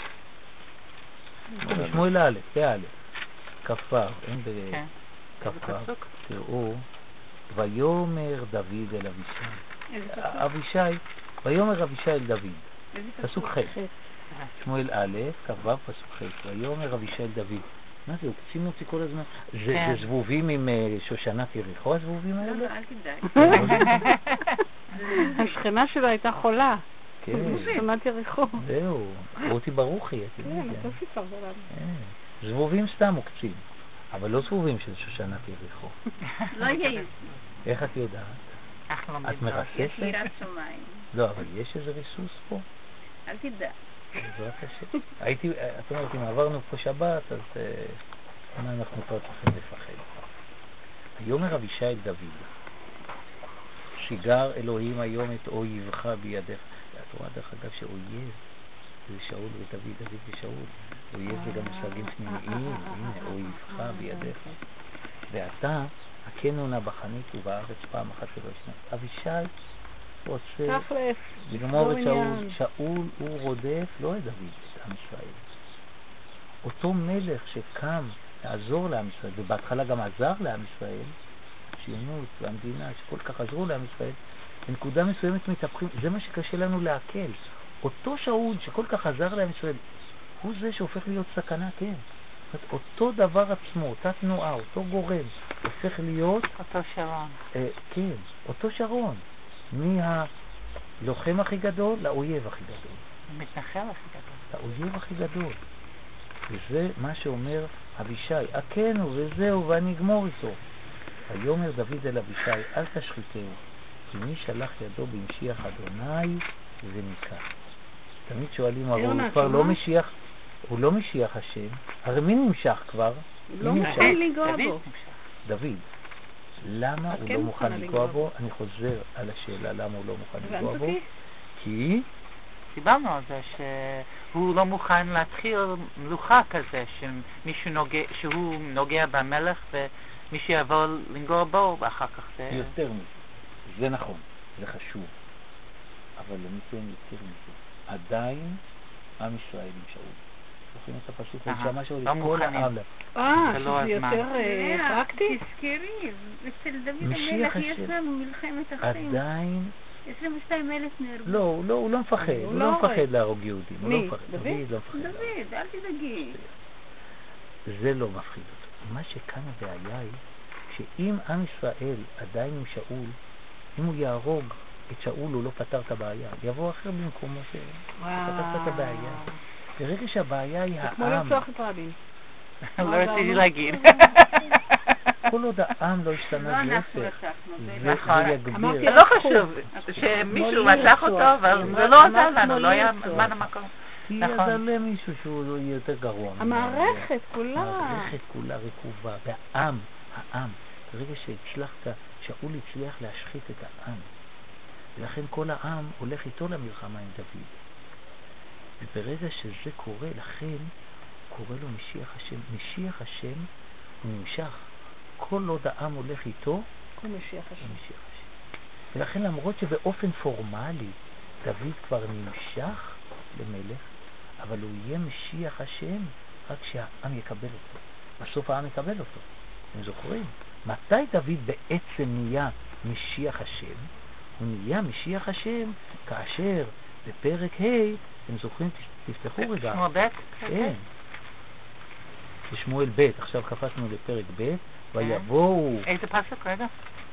בשמואל א', בא', כף ו', אין בכף ו', תראו, ויאמר דוד אל אבישי. אבישי, ויאמר אבישי אל דוד, פסוק ח', שמואל א', כ"ו, פסוק ח', ויאמר אבישי אל דוד. מה זה, הוקצים אותי כל הזמן? זה זבובים עם שושנת יריחו, הזבובים האלה? לא, לא, אל תדאג. השכנה שלו הייתה חולה. כן. שושנת יריחו. זהו, רותי ברוכי. כן, אתה סיפרת לנו. זבובים סתם הוקצים, אבל לא זבובים של שושנת יריחו. לא יהיה. איך את יודעת? את מרססת? יש יראת שמיים. לא, אבל יש איזה ריסוס פה? אל תדאג. בעזרת השם. הייתי, את אומרת, אם עברנו פה שבת, אז מה אנחנו פה צריכים לפחד? ויאמר אבישי אל דוד, שיגר אלוהים היום את אויבך בידיך. את רואה דרך אגב שאויב זה שאול ודוד, דוד ושאול. אויב זה גם מושגים פנימיים, הנה אויבך בידיך. ואתה, הכנו נא בחנית ובארץ פעם אחת ולא ישנה. אבישי רוצה לגמור את שאול. שאול הוא רודף לא את דוד, את עם ישראל. אותו מלך שקם לעזור לעם ישראל, ובהתחלה גם עזר לעם ישראל, הציונות והמדינה שכל כך עזרו לעם ישראל, בנקודה מסוימת מתהפכים, זה מה שקשה לנו להקל. אותו שאול שכל כך עזר לעם ישראל, הוא זה שהופך להיות סכנה, כן. אותו דבר עצמו, אותה תנועה, אותו גורם, הופך להיות... אותו שרון. אה, כן, אותו שרון. מהלוחם הכי גדול לאויב הכי גדול. המתנחל הכי גדול. לאויב הכי גדול. וזה מה שאומר אבישי, הכנו וזהו ואני אגמור איתו. ויאמר דוד אל אבישי, אל תשחיתהו, כי מי שלח ידו במשיח אדוני וניקה. תמיד שואלים, אבל הוא כבר לא משיח, הוא לא משיח השם, הרי מי נמשך כבר? לא מוכן לגוע בו. דוד. למה הוא לא מוכן לגוע בו? אני חוזר על השאלה למה הוא לא מוכן לגוע בו. כי... דיברנו על זה שהוא לא מוכן להתחיל מלוכה כזה, שמישהו נוגע, שהוא נוגע במלך ומי שיבוא לנגוע בו ואחר כך זה... יותר מזה. זה נכון, זה חשוב. אבל אני כן יותר מזה. עדיין עם ישראל עם שאול. זוכרים את הפסוק ושמה שאול את כל העם. אה, שזה יותר פרקטי? תזכרי, אצל דוד המלך יש לנו מלחמת אחים. עדיין... עשרים ושתיים אלף נהרגו. לא, הוא לא מפחד, הוא לא מפחד להרוג יהודים. מי? דוד לא מפחד. דוד, אל תדאגי. זה לא מפחיד אותו. מה שכאן הבעיה היא, שאם עם ישראל עדיין עם שאול, אם הוא יהרוג את שאול הוא לא פתר את הבעיה. יבוא אחר במקומו שפתר את הבעיה. ברגע שהבעיה היא העם... זה כמו לרצוח את רבין. לא רציתי להגיד. כל עוד העם לא השתנה להפך, זה יגביר. זה לא חשוב שמישהו רצח אותו, אבל זה לא עזר לנו, לא היה זמן המקום. כי אז עולה מישהו שהוא יותר גרוע. המערכת כולה. המערכת כולה רקובה, והעם, העם, ברגע שהצלחת, שאול הצליח להשחית את העם, ולכן כל העם הולך איתו למלחמה עם דוד. וברגע שזה קורה, לכן קורא לו משיח השם. משיח השם הוא נמשך. כל עוד העם הולך איתו, הוא משיח השם. משיח השם. ולכן למרות שבאופן פורמלי דוד כבר נמשך למלך, אבל הוא יהיה משיח השם רק שהעם יקבל אותו. בסוף העם יקבל אותו. אתם זוכרים? מתי דוד בעצם נהיה משיח השם? הוא נהיה משיח השם כאשר בפרק ה', אתם זוכרים? תפתחו רגע. שמואל ב'? כן. בשמואל ב', עכשיו קפצנו לפרק ב', ויבואו... איזה פסוק? רגע.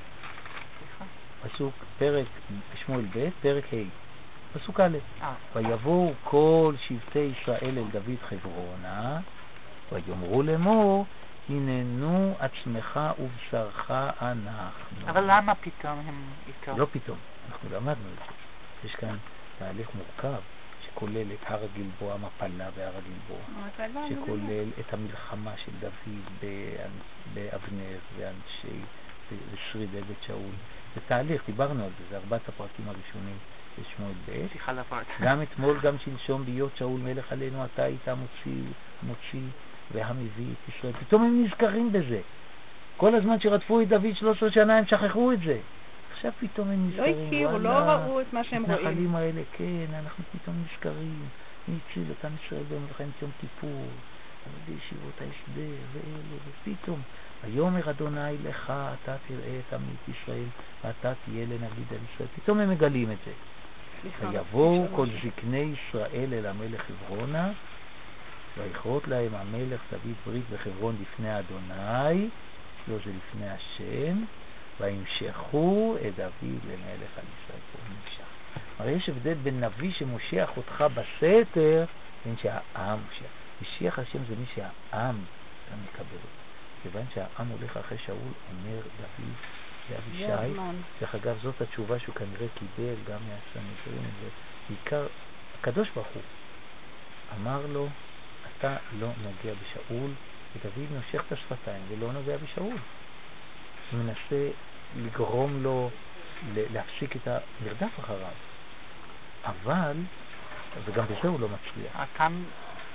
פסוק, פרק, שמואל ב', פרק ה', פסוק א'. ויבואו כל שבטי ישראל אל דוד חברונה, ויאמרו לאמור, הננו עצמך ובשרך אנחנו. אבל למה פתאום הם איתו? לא פתאום, אנחנו למדנו את זה. יש כאן תהליך מורכב שכולל את הר הגלבוע, מפלה בהר הגלבוע, שכולל את המלחמה של דוד באבנר ואנשי ושרידי בית שאול. זה תהליך, דיברנו על זה, זה ארבעת הפרקים הראשונים של שמואל ב'. גם אתמול, גם שלשום, ביות שאול מלך עלינו, אתה היית המוציא, המוציא והמביא את ישראל. פתאום הם נזכרים בזה. כל הזמן שרדפו את דוד שלוש עשרה שנה הם שכחו את זה. עכשיו פתאום הם נזכרים. לא הכירו, לא ראו את מה שהם רואים. הנחלים האלה, כן, אנחנו פתאום נזכרים. מי הציל אותם ישראל במלחמת יום כיפור, על ישיבות ההסדר ואלה, ופתאום ויאמר אדוני לך, אתה תראה את עמית ישראל ואתה תהיה לנגיד על ישראל. פתאום הם מגלים את זה. ויבואו כל זקני ישראל אל המלך חברונה, ויכרות להם המלך דוד ברית בחברון לפני אדוני, לא זה לפני השם, וימשכו את דוד למלך על ישראל. הוא נמשך. הרי יש הבדל בין נביא שמושיח אותך בסתר, בין שהעם מושיח. משיח השם זה מי שהעם גם מקבל אותו. כיוון שהעם הולך אחרי שאול, אומר דוד לאבישי, דרך אגב זאת התשובה שהוא כנראה קיבל גם מהסנהדרין, ובעיקר הקדוש ברוך הוא אמר לו, אתה לא נוגע בשאול, ודוד נושך את השפתיים ולא נוגע בשאול. הוא מנסה לגרום לו להפסיק את המרדף אחריו, אבל וגם בזה הוא לא מצליח. כאן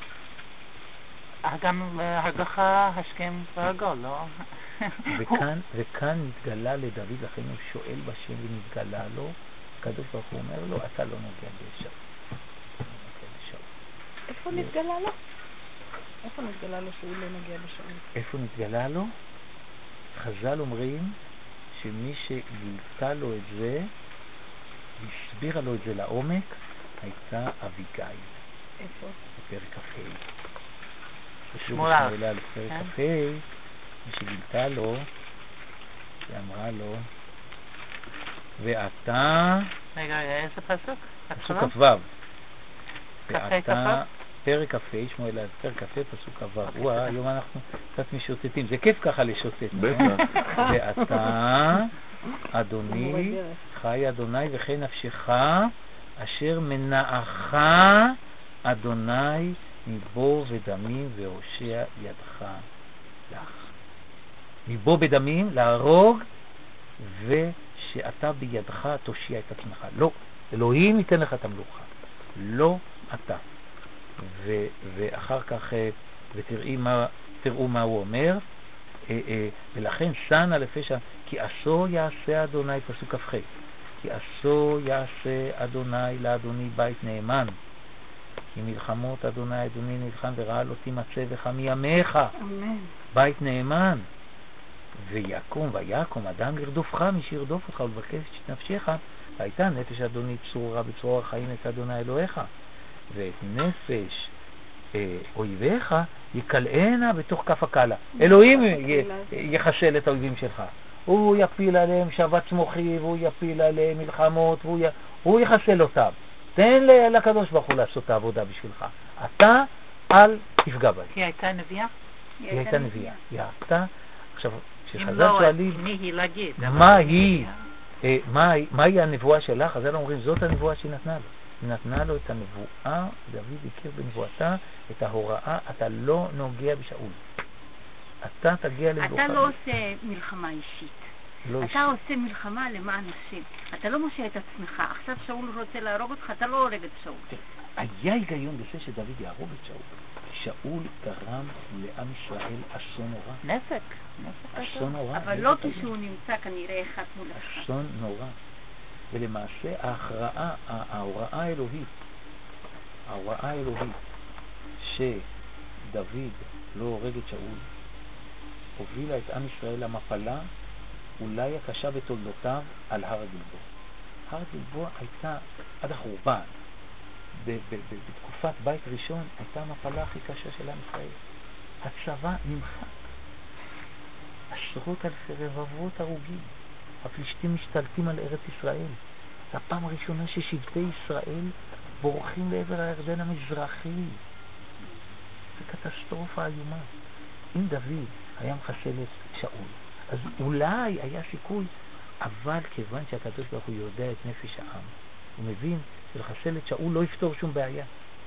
גם הרגחה השכם והרגול, לא? וכאן, וכאן נתגלה לדוד, לכן הוא שואל בשם ונתגלה לו, הקדוש ברוך הוא אומר לו, אתה לא נוגע בשאול. איפה נתגלה לו? איפה נתגלה לו שהוא לא נוגע בשאול? איפה נתגלה לו? חז"ל אומרים שמי שגילתה לו את זה, הסבירה לו את זה לעומק, הייתה אביגיל. איפה? בפרק כ"ה. שמואל. בפרק כ"ה, מי שגילתה לו, שאמרה לו, ואתה... רגע, איזה פסוק? פסוק כ"ו. ואתה... פרק כ"ה, שמואל, פרק כ"ה, פסוק כ"ו. וואה, היום אנחנו קצת משוטטים. זה כיף ככה לשוטט. בטח. ואתה, אדוני, חי אדוני וכן נפשך, אשר מנעך אדוני מבור ודמים והושע ידך לך. מבור בדמים, להרוג, ושאתה בידך תושיע את עצמך. לא, אלוהים ייתן לך את המלוכה. לא אתה. ו- ואחר כך, ותראי מה, תראו מה הוא אומר, ולכן שנה לפשע, כי עשו יעשה אדוני, פסוק כ"ח, כי עשו יעשה אדוני לאדוני בית נאמן, כי מלחמות אדוני אדוני נלחם וראה לא תימצא בך מימיך, בית נאמן. ויקום ויקום אדם לרדופך, מי שירדוף אותך ולבקש את נפשך, והייתה נפש אדוני צרורה בצרור החיים את אדוני אלוהיך, ואת נפש אה, אויביך יקלענה בתוך כף הקלה. אלוהים י- יחסל את האויבים שלך. הוא יפיל עליהם שבץ מוחי, והוא יפיל עליהם מלחמות, והוא, י... הוא יחסל אותם. תן לקדוש ברוך הוא לעשות את העבודה בשבילך. אתה אל תפגע בהם. היא הייתה נביאה? היא הייתה נביאה. היא הייתה... עכשיו, כשחז"ל לא, שואלים, מי היא להגיד? מה היא, אה, מה, מהי הנבואה שלך? אז הם אומרים, זאת הנבואה שהיא נתנה לו. נתנה לו את הנבואה, דוד הכיר בנבואתה, את ההוראה, אתה לא נוגע בשאול. אתה תגיע למלוכה. אתה לא עושה מלחמה אישית. לא אתה אישית. עושה מלחמה למען השם. אתה לא מושיע את עצמך. עכשיו שאול רוצה להרוג אותך, אתה לא הורג את שאול. היה היגיון בזה שדוד יהרוג את שאול. שאול גרם לעם ישראל אסון נורא. נזק. אסון נורא. אבל לא כשהוא נמצא כנראה אחד מול אחד. אסון נורא. ולמעשה ההכרעה, ההוראה האלוהית, ההוראה האלוהית שדוד לא הורג את שאול, הובילה את עם ישראל למפלה אולי הקשה בתולדותיו על הר הגלבוע. הר הגלבוע הייתה עד החורבן. ב- ב- ב- בתקופת בית ראשון הייתה המפלה הכי קשה של עם ישראל. הצבא נמחק. עשרות אלפי רבבות הרוגים. הפלישתים משתלטים על ארץ ישראל. זו הפעם הראשונה ששבטי ישראל בורחים לעבר הירדן המזרחי. זו קטסטרופה איומה. אם דוד היה מחסל את שאול, אז אולי היה סיכוי, אבל כיוון שהקדוש ברוך הוא יודע את נפש העם, הוא מבין שלחסל את שאול לא יפתור שום בעיה.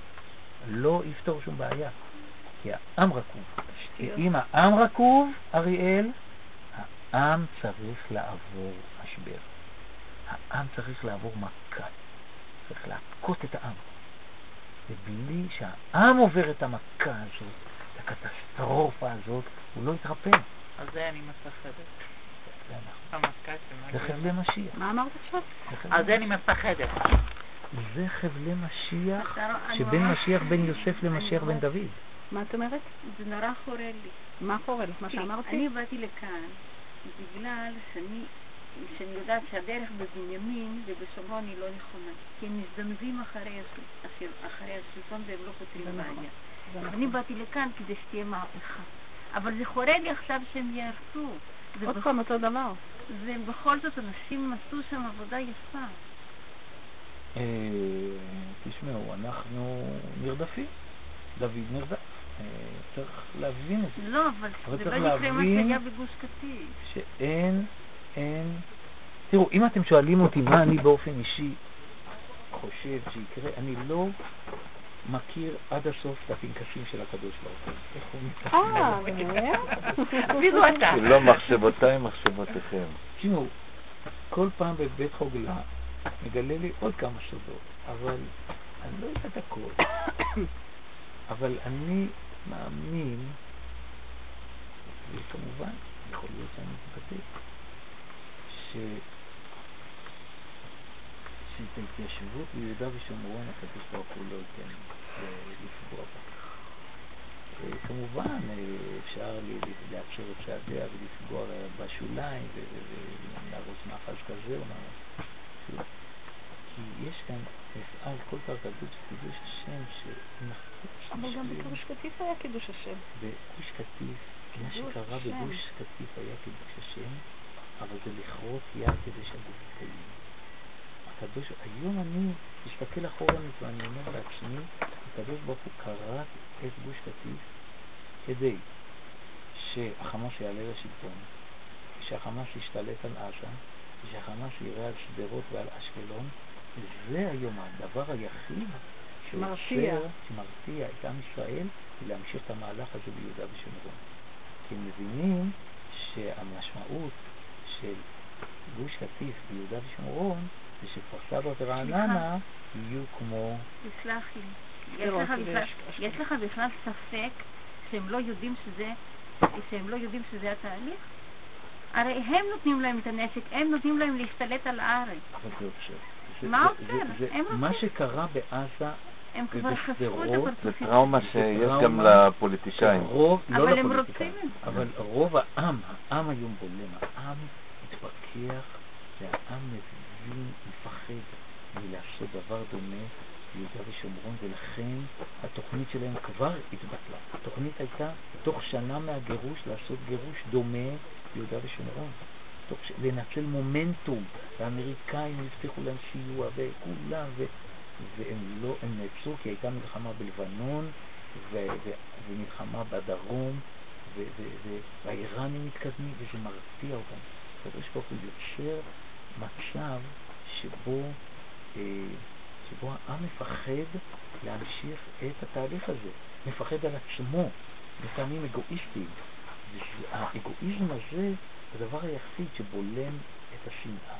לא יפתור שום בעיה. כי העם רקוב. אם העם רקוב, אריאל, העם צריך לעבור משבר. העם צריך לעבור מכה. צריך להכות את העם. ובלי שהעם עובר את המכה הזאת, את הקטסטרופה הזאת, הוא לא יתרפא. על זה אני מפחדת. זה אנחנו. המכה זה חבלי משיח. מה אמרת עכשיו? על זה אני מפחדת. זה חבלי משיח אתה לא- שבין אני משיח ממש- בן יוסף למשיח אני בן דוד. מה את אומרת? זה נורא חורה לי. מה קורה לך? מה שאמרתי? אני באתי לכאן בגלל שאני, שאני יודעת שהדרך בבנימין ובשומרון היא לא נכונה. כי הם מזדמזים אחרי, הש... אחרי השלטון והם לא פותרים זה נכון. בעיה. זה נכון. אני באתי לכאן כדי שתהיה מהפכה. אבל זה חורה לי עכשיו שהם יהרסו. זה עוד בכ- פעם אותו דבר. ובכל זאת אנשים עשו שם עבודה יפה. אה, תשמעו, אנחנו נרדפים. דוד נרדף. אה, צריך להבין את זה. לא, אבל אבל זה צריך לא יקרה מה להבין שהיה בגוש קטיף. שאין, אין... תראו, אם אתם שואלים אותי מה אני באופן אישי חושב שיקרה, אני לא מכיר עד הסוף את הפנקסים של הקדוש ברוך הוא. איך הוא מתכנן? אה, באמת? אפילו אתה. לא מחשבותיי, מחשבותיכם. תשמעו, כל פעם בבית חוגלה מגלה לי עוד כמה סודות, אבל אני לא יודע את הכל. אבל אני מאמין, וכמובן, יכול להיות שאני מתבטא, ש... שאת ההתיישבות ביהודה ושומרון הקדוש ברוך הוא לא ייתן אה, לפגוע בה. אה, כמובן, אה, אפשר לעצור את צעדיה ולפגוע בשוליים ולהרוס מאחז כזה או מה. כי יש כאן מפעל כל כך גדול של קידוש השם שנחוץ. אבל גם בגוש קטיף היה קידוש השם. בגוש קטיף, מה שקרה בגוש קטיף היה קידוש השם, אבל זה לכרות יד כדי שהגוף יתקיים. הקדוש, היום אני מסתכל אחורה ואני אומר לעצמי, הקדוש ברוך הוא קרא את גוש קטיף כדי שהחמאס יעלה לשלטון, שהחמאס ישתלט על עזה, שהחמאס יראה על שדרות ועל אשקלון. וזה היום הדבר היחיד שמרתיע. שמרתיע את עם ישראל ולהמשיך את המהלך הזה ביהודה ושומרון. כי הם מבינים שהמשמעות של גוש קטיף ביהודה ושומרון זה שכפר סבא ורעננה יהיו כמו... תסלח לי. יש לך בכלל- יש לך בכלל ספק שהם לא יודעים שזה, שהם לא יודעים שזה התהליך? הרי הם נותנים להם את הנשק, הם נותנים להם להשתלט על הארץ. אבל זה עוצר. זה- מה זה- עוצר? זה- זה- הם מה רוצים. שקרה בעזה הם כבר חשפו את ובשדרות, זה הפרצופים. טראומה שיש גם טראומה לפוליטיקאים. רוב, לא אבל הם לפוליטיקאים, רוצים את זה. אבל רוב העם, העם היום בולם, העם מתפכח והעם מבין, מפחד מלעשות דבר דומה ביהודה ושומרון, ולכן התוכנית שלהם כבר התבטלה. התוכנית הייתה תוך שנה מהגירוש לעשות גירוש דומה ביהודה ושומרון, תוך ש... לנצל מומנטום, והאמריקאים הבטיחו להם סיוע וכולם, ו... והם לא, הם נעצרו כי הייתה מלחמה בלבנון ו... ו... ומלחמה בדרום ו... ו... ו... והאיראנים מתקדמים, וזה מרתיע אותם. הקדוש ברוך הוא יוצר מצב שבו אה, שבו העם מפחד להמשיך את התהליך הזה, מפחד על עצמו, מטעמים אגואיסטיים. והאגואיזם הזה זה הדבר היחיד שבולם את השנאה.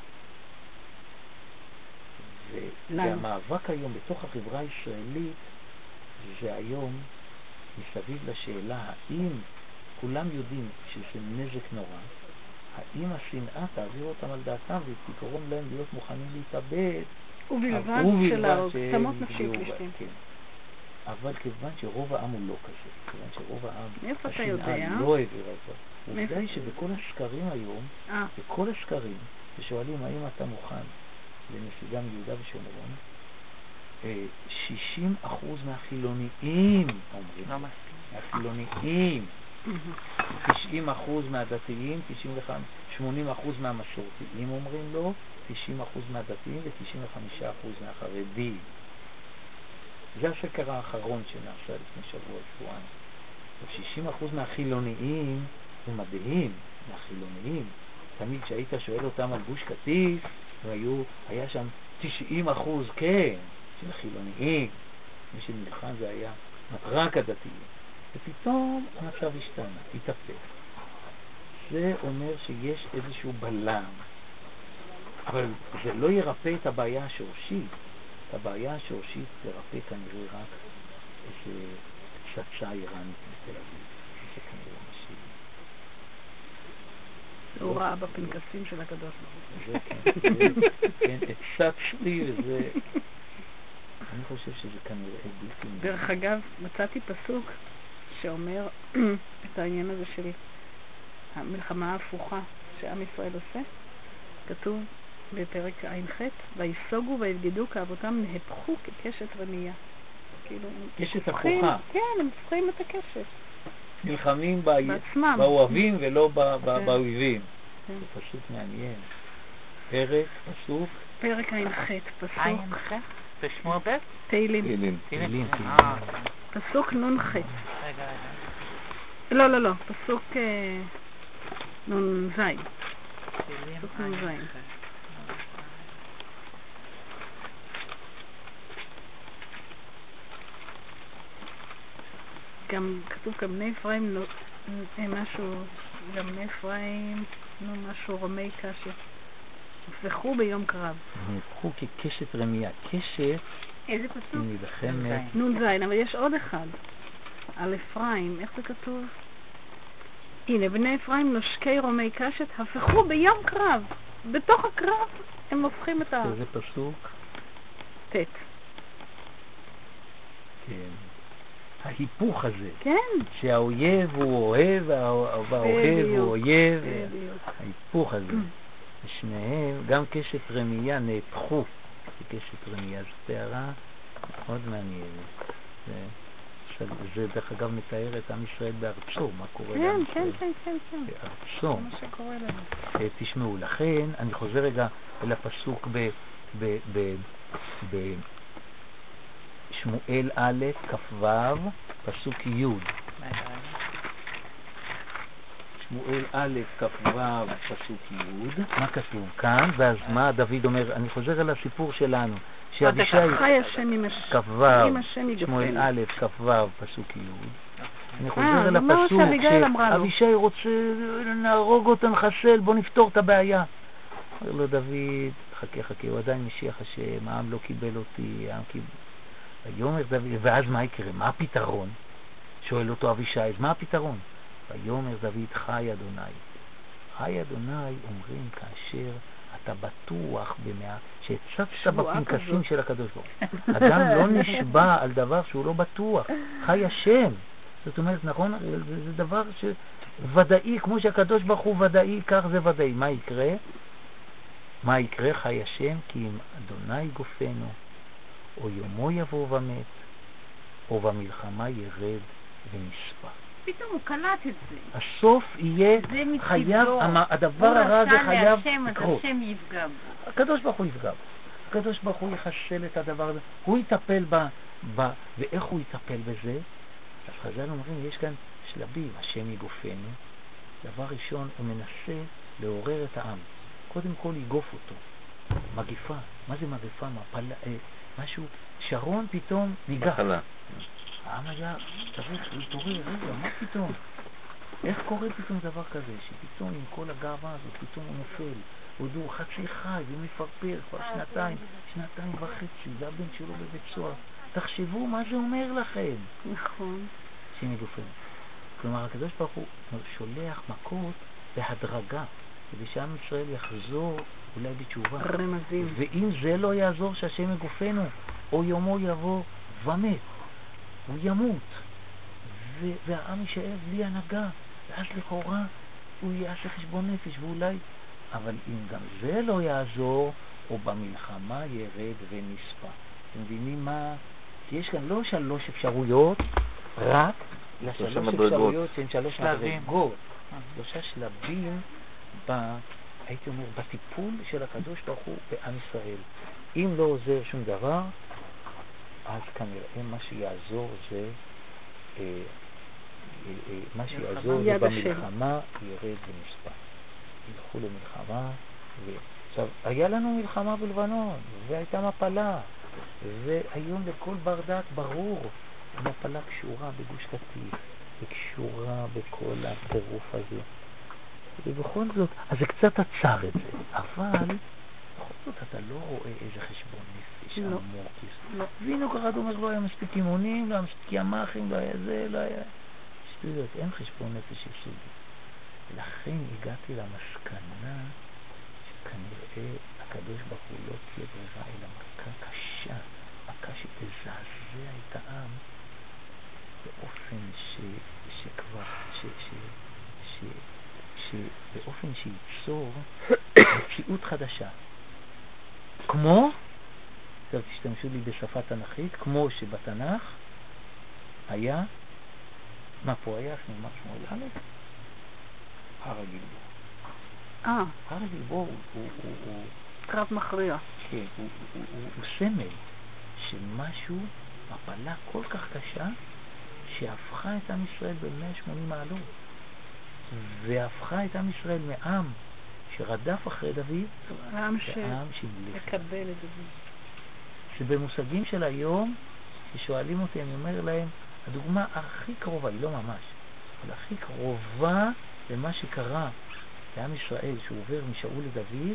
והמאבק היום בתוך החברה הישראלית זה היום מסביב לשאלה האם כולם יודעים שזה נזק נורא, האם השנאה תעביר אותם על דעתם ותגרום להם להיות מוכנים להתאבד, ובלבד של העוצמות נפשית לשתים. כן. אבל כיוון שרוב העם הוא לא כזה, כיוון שרוב העם השנאה לא העבירה זאת. עובדה היא שבכל השקרים היום, אה. בכל השקרים, ששואלים האם אתה מוכן לנסיגה מיהודה ושומרון, שישים אחוז מהחילוניים אומרים, לא מסכים. מהחילוניים, תשעים אחוז מהדתיים, שמונים אחוז מהמסורתיים אומרים לו, תשעים אחוז מהדתיים ו-תשעים וחמישה אחוז מהחרדים. זה הסקר האחרון שנעשה לפני שבוע, שבועיים. שישים אחוז מהחילוניים זה מדהים, מהחילוניים. תמיד כשהיית שואל אותם על גוש קטיף, והיו, היה שם תשעים אחוז כן, של החילוניים. מי שנלחם זה היה רק הדתיים. ופתאום המצב השתנה, התהפך. זה אומר שיש איזשהו בלם. אבל זה לא ירפא את הבעיה השורשית. את הבעיה השורשית תרפא כנראה רק איזו פצצה איראנית בתל אביב. זה כנראה משהו. זה הוראה בפנקסים של הקדוש ברוך הוא. זה כן, כן, הצץ לי וזה... אני חושב שזה כנראה בלתי נראה. דרך אגב, מצאתי פסוק שאומר את העניין הזה של המלחמה ההפוכה שעם ישראל עושה. כתוב בפרק ע"ח, ויסוגו ויבגדו כאבותם נהפכו כקשת רמייה. כאילו, קשת הפוכה. כן, הם צריכים את הקשת. נלחמים בעצמם. באוהבים ולא באויבים. זה פשוט מעניין. פרק, פסוק. פרק ע"ח, פסוק. ע"ח? בשמוע ב'? תהילים. תהילים. תהילים. פסוק נ"ח. רגע, רגע. לא, לא, לא. פסוק נ"ז. פסוק נ"ז. גם כתוב גם בני אפרים משהו, גם בני אפרים נו משהו רמי קשת הפכו ביום קרב. הפכו כקשת רמייה. קשת איזה פסוק? נלחמת. נון זין, אבל יש עוד אחד על אפרים, איך זה כתוב? הנה, בני אפרים נושקי רמי קשת הפכו ביום קרב. בתוך הקרב הם הופכים את ה... איזה פסוק? ת'. כן. ההיפוך הזה. כן. שהאויב הוא אוהב והאוהב הוא אויב. ההיפוך הזה. ושניהם, גם קשת רמייה נהפכו. קשת רמייה זו תארה מאוד מעניינת. זה, זה דרך אגב מתאר את עם ישראל בארצו, מה קורה כן, לעם כן, ישראל כן, כן, כן. בארצו. זה מה שקורה לנו. תשמעו, לכן אני חוזר רגע אל הפסוק ב... ב, ב, ב שמואל א' כ"ו פסוק י'. שמואל א' כ"ו פסוק י'. מה כתוב כאן? ואז מה דוד אומר? אני חוזר על הסיפור שלנו. שאבישי כ"ו, שמואל א' כ"ו פסוק י'. אני חוזר על הפסוק שאבישי רוצה נהרוג אותו, נחסל, בוא נפתור את הבעיה. אומר לו דוד, חכה חכה, הוא עדיין משיח השם, העם לא קיבל אותי, העם קיבל... ויאמר דוד, ואז מה יקרה? מה הפתרון? שואל אותו אבישי, אז מה הפתרון? ויאמר דוד, חי אדוני. חי אדוני אומרים כאשר אתה בטוח במאה, שהצצת בפנקסים של הקדוש ברוך הוא. אדם לא נשבע על דבר שהוא לא בטוח. חי השם. זאת אומרת, נכון? זה, זה דבר שוודאי, כמו שהקדוש ברוך הוא ודאי, כך זה ודאי. מה יקרה? מה יקרה? חי השם, כי אם אדוני גופנו, או יומו יבוא ומת, או במלחמה ירד ונשפע. פתאום הוא קלט את זה. הסוף יהיה חייב, הדבר הרע זה חייב לקרות. השם יפגע בו. הקדוש ברוך הוא יפגע בו. הקדוש ברוך הוא יחסל את הדבר הזה. הוא יטפל ב... ב ואיך הוא יטפל בזה? אז חז"ל אומרים, יש כאן שלבים, השם יגופנו. דבר ראשון, הוא מנסה לעורר את העם. קודם כל יגוף אותו. מגיפה. מה זה מגיפה? מפל... משהו, שרון פתאום ניגע. מחלה. העם היה צריך להתעורר, רגע, מה פתאום? איך קורה פתאום דבר כזה, שפתאום עם כל הגאווה הזאת, פתאום הוא נופל, עוד הוא חצי חי ומפרפר כבר שנתיים, שנתיים וחצי, זה הבן שלו בבית סוהר. תחשבו מה זה אומר לכם. נכון. שמגופן. כלומר, הקדוש ברוך הוא שולח מכות בהדרגה, כדי שעם ישראל יחזור אולי בתשובה. רמזים. ואם זה לא יעזור שהשם מגופנו, או יומו יבוא ומת, הוא ימות, ו- והעם יישאר בלי הנהגה, ואז לכאורה הוא יעשה חשבון נפש, ואולי, אבל אם גם זה לא יעזור, או במלחמה ירד ונספה. אתם מבינים מה? כי יש כאן לא שלוש אפשרויות, רק לשלוש אפשרויות שהן שלוש מדרגות. שלושה שלבים ב, הייתי אומר, בטיפול של הקדוש ברוך הוא בעם ישראל. אם לא עוזר שום דבר, אז כנראה מה שיעזור זה אה, אה, אה, מה שיעזור זה במלחמה ירד ונספה. ילכו למלחמה ו... עכשיו, היה לנו מלחמה בלבנון, והייתה מפלה, והיום לכל בר דעת ברור, המפלה קשורה בגוש קטיף, וקשורה בכל הטירוף הזה. ובכל זאת, אז זה קצת עצר את זה, אבל בכל זאת אתה לא רואה איזה חשבון נפש לא. עמוק. לא. וינוגרד אומר, לא היה מספיק אימונים, לא היה מספיק ימחים, לא היה זה, לא היה... שטויות, אין חשבון נפש יסודי. ולכן הגעתי למסקנה כנראה הקדוש ברוך הוא לא תהיה ברירה אלא מכה קשה, מכה שתזעזע את העם באופן ש, שכבר, ש, ש, ש, ש, באופן שייצור מציאות חדשה. כמו, עכשיו תשתמשו לי בשפה תנכית, כמו שבתנ"ך היה, מה פה היה? נאמר שמואל א', הר הגלבוע. אה, הר הגלבוע הוא, הוא, הוא, קרב מכריע. כן, הוא, הוא, הוא, הוא, הוא סמל של משהו, מפלה כל כך קשה, שהפכה את עם ישראל ב-מאה ושמונים מעלות, והפכה את עם ישראל מעם שרדף אחרי דוד, העם לעם שהמליך. שמקבל את דוד. שבמושגים של היום, ששואלים אותי, אני אומר להם, הדוגמה הכי קרובה, היא לא ממש, אבל הכי קרובה למה שקרה לעם ישראל, שהוא עובר משאול לדוד,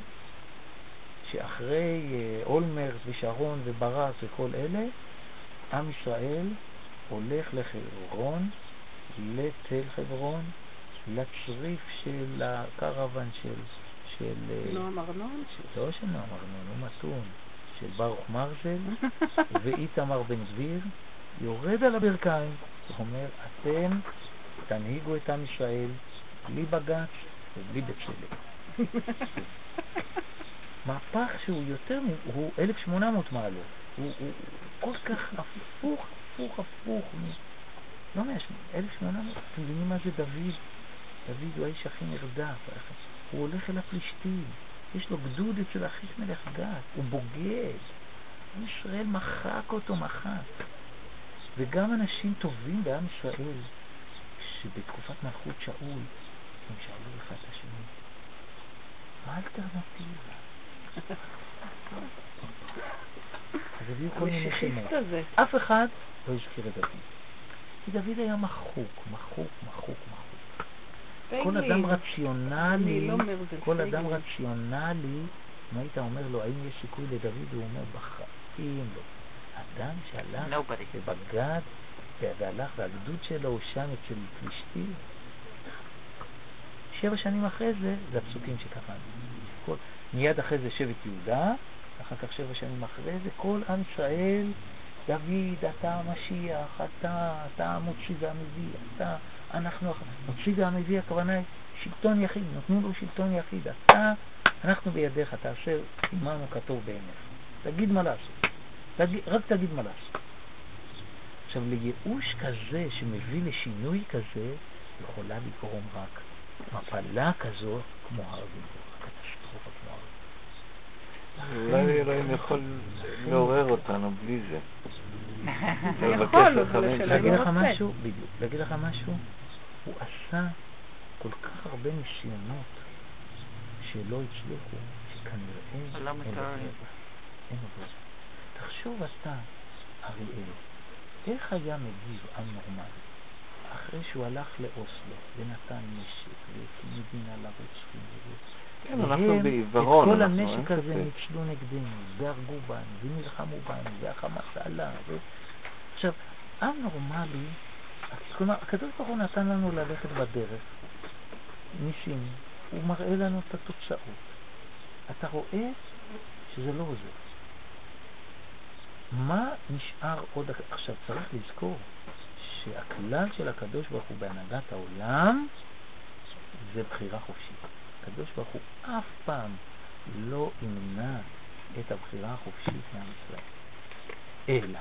שאחרי אולמרט ושרון וברק וכל אלה, עם ישראל הולך לחברון, לתל חברון, לצריף של הקרוון של... של נועם ארנון? לא של נועם ארנון, הוא מתון, של ברוך מרזל ואיתמר בן גביר, יורד על הברכיים, הוא אומר, אתם תנהיגו את עם ישראל בלי בג"ץ ובלי בצלם. מהפך שהוא יותר, הוא אלף ושמונה מאות מעלות, הוא, הוא, הוא כל כך הפוך, הפוך, הפוך, לא מהשמונה, אלף ושמונה מאות, אתם מבינים מה זה דוד? דוד הוא האיש הכי נרדף, הוא הולך אל הפלישתים, יש לו גדוד אצל אחיש מלך גת, הוא בוגד, עם ישראל מחק אותו, מחק. וגם אנשים טובים בעם ישראל, שבתקופת מלכות שאול, הם שאלו אחד את השני, מה האלטרנטיבה? אז הביאו כל מיני שמות. אף אחד לא הזכיר את דוד. כי דוד היה מחוק, מחוק, מחוק, מחוק. כל אדם רציונלי, כל אדם רציונלי, מה היית אומר לו, האם יש סיכוי לדוד? הוא אומר, בחיים לא. אדם שהלך ובגד והלך, והגדוד שלו הוא שם אצל פלישתים. שבע שנים אחרי זה, זה הפסוקים שקראנו. מיד אחרי זה שבט יהודה, אחר כך שבע שנים אחרי זה, כל עם ישראל, דוד, אתה המשיח, אתה, אתה המוציא והמביא, אתה, אנחנו, מוציא והמביא, הכוונה היא שלטון יחיד, נותנים לו שלטון יחיד, אתה, אנחנו בידיך, תעשה עמנו כתוב בעיניך. תגיד מה לעשות. תגיד, רק תגיד מה לעשות. עכשיו, לייאוש כזה שמביא לשינוי כזה, יכולה לגרום רק מפלה כזו כמו הר הגלבוע, קטסטרופה כמו הר הגלבוע. אולי אלוהים יכול לעורר אותנו בלי זה. זה יכול, אבל להגיד לך משהו, בדיוק, להגיד לך משהו, הוא עשה כל כך הרבה ניסיונות שלא הצליחו, שכנראה אין עובד. תחשוב אתה, אריאל, איך היה מגיב עם נורמלי אחרי שהוא הלך לאוסלו ונתן נשק והקים מדינה לרוצחים כן, אנחנו בעיוורון. את כל הנשק הזה ניצלו נגדנו והרגו בנו ונלחמו בנו והחמאס עלה ו... עכשיו, עם נורמלי, כלומר, הקדוש ברוך הוא נתן לנו ללכת בדרך ניסים, הוא מראה לנו את התוצאות. אתה רואה שזה לא עוזר. מה נשאר עוד? עכשיו צריך לזכור שהכלל של הקדוש ברוך הוא בהנהגת העולם זה בחירה חופשית. הקדוש ברוך הוא אף פעם לא ימנע את הבחירה החופשית מעם ישראל. אלא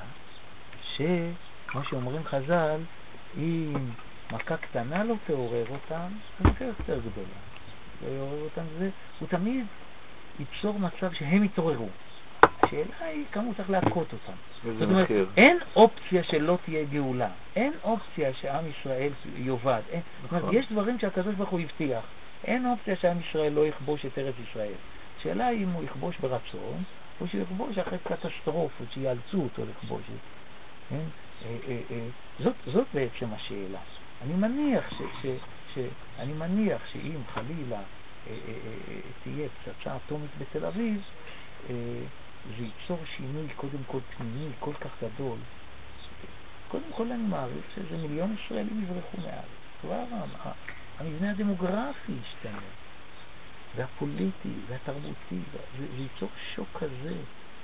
שכמו שאומרים חז"ל, אם מכה קטנה לא תעורר אותם, זה מכה יותר גדולה. לא יעורר אותם, זה, הוא תמיד ייצור מצב שהם יתעוררו. השאלה היא כמה הוא צריך להכות אותם. זאת אומרת, אין אופציה שלא תהיה גאולה. אין אופציה שעם ישראל יובד. אין, זאת אומרת, יש דברים שהקדוש ברוך הוא הבטיח. אין אופציה שעם ישראל לא יכבוש את ארץ ישראל. השאלה היא אם הוא יכבוש ברצון, או שהוא יכבוש אחרי קטסטרופות שיאלצו אותו לכבוש את זה. כן? אה, אה, אה, זאת, זאת בעצם השאלה. אני מניח ש, ש, ש, אני מניח שאם חלילה אה, אה, אה, תהיה פצצה אטומית בתל אביב, אה, זה ייצור שינוי קודם כל פנימי כל כך גדול. קודם כל אני מעריך שזה מיליון ישראלים יברחו מהארץ. כבר המבנה הדמוגרפי ישתנה, והפוליטי והתרבותי, זה, זה ייצור שוק כזה.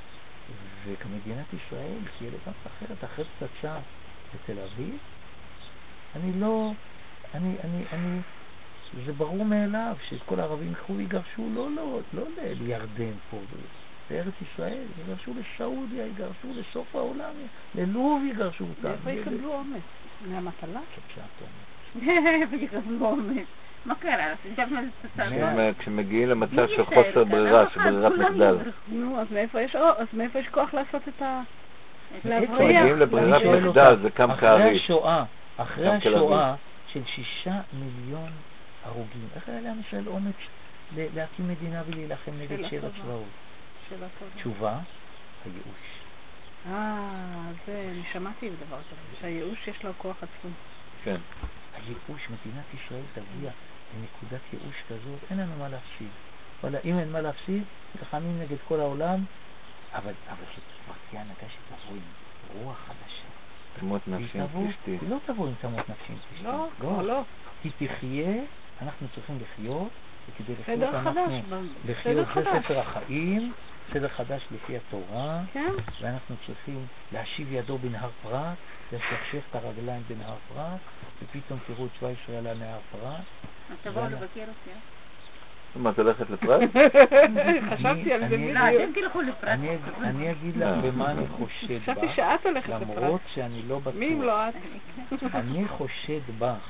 וכמדינת ישראל תהיה לגמרי אחרת, אחרי פצצה בתל אביב, אני לא, אני, אני, אני, זה ברור מאליו שאת כל הערבים יקחו ויגרשו, לא, לא, לא לירדן פה, לארץ ישראל, יגרשו לסעודיה, יגרשו לסוף העולם, ללוב יגרשו אותם. איפה יקבלו אומץ? מהמטלה? פצצה אטומית. איפה יקבלו אומץ? מה קרה? כשמגיעים למצב של חוסר ברירה, של ברירת מחדל. נו, אז מאיפה יש כוח לעשות את ה... כשמגיעים לברירת מחדל זה קם כארי. אחרי השואה, אחרי השואה של שישה מיליון הרוגים, איך היה להם ישראל אומץ להקים מדינה ולהילחם נגד שבע צבאות? תשובה, הייאוש. אה, זה, אני שמעתי בדבר כזה, שהייאוש יש לו כוח עצום. כן. הייאוש, מדינת ישראל תגיע לנקודת ייאוש כזאת, אין לנו מה להפסיד. אבל אם אין מה להפסיד, נלחמים נגד כל העולם, אבל שכבר תהיה הנהגה שתבוא עם רוח חדשה. תמות נפשים פשטי. היא לא תבוא עם תמות נפשים פשטי. לא, לא, לא. היא תחיה, אנחנו צריכים לחיות, וכדי לחיות אנחנו לחיות זה ספר החיים, סדר חדש לפי התורה, כן. ואנחנו צריכים להשיב ידו בנהר פרת, לשכשך את הרגליים בנהר פרת, ופתאום תראו את צבא ישראל על נהר פרת. תבואו לבקר אותי. מה, אתה הולכת לפרט? חשבתי על זה בדיוק. לא, אתם תלכו לפרט. אני אגיד לך במה אני חושד בך. חשבתי שאת הולכת לפרט. למרות שאני לא בטוח. מי אם לא את? אני חושד בך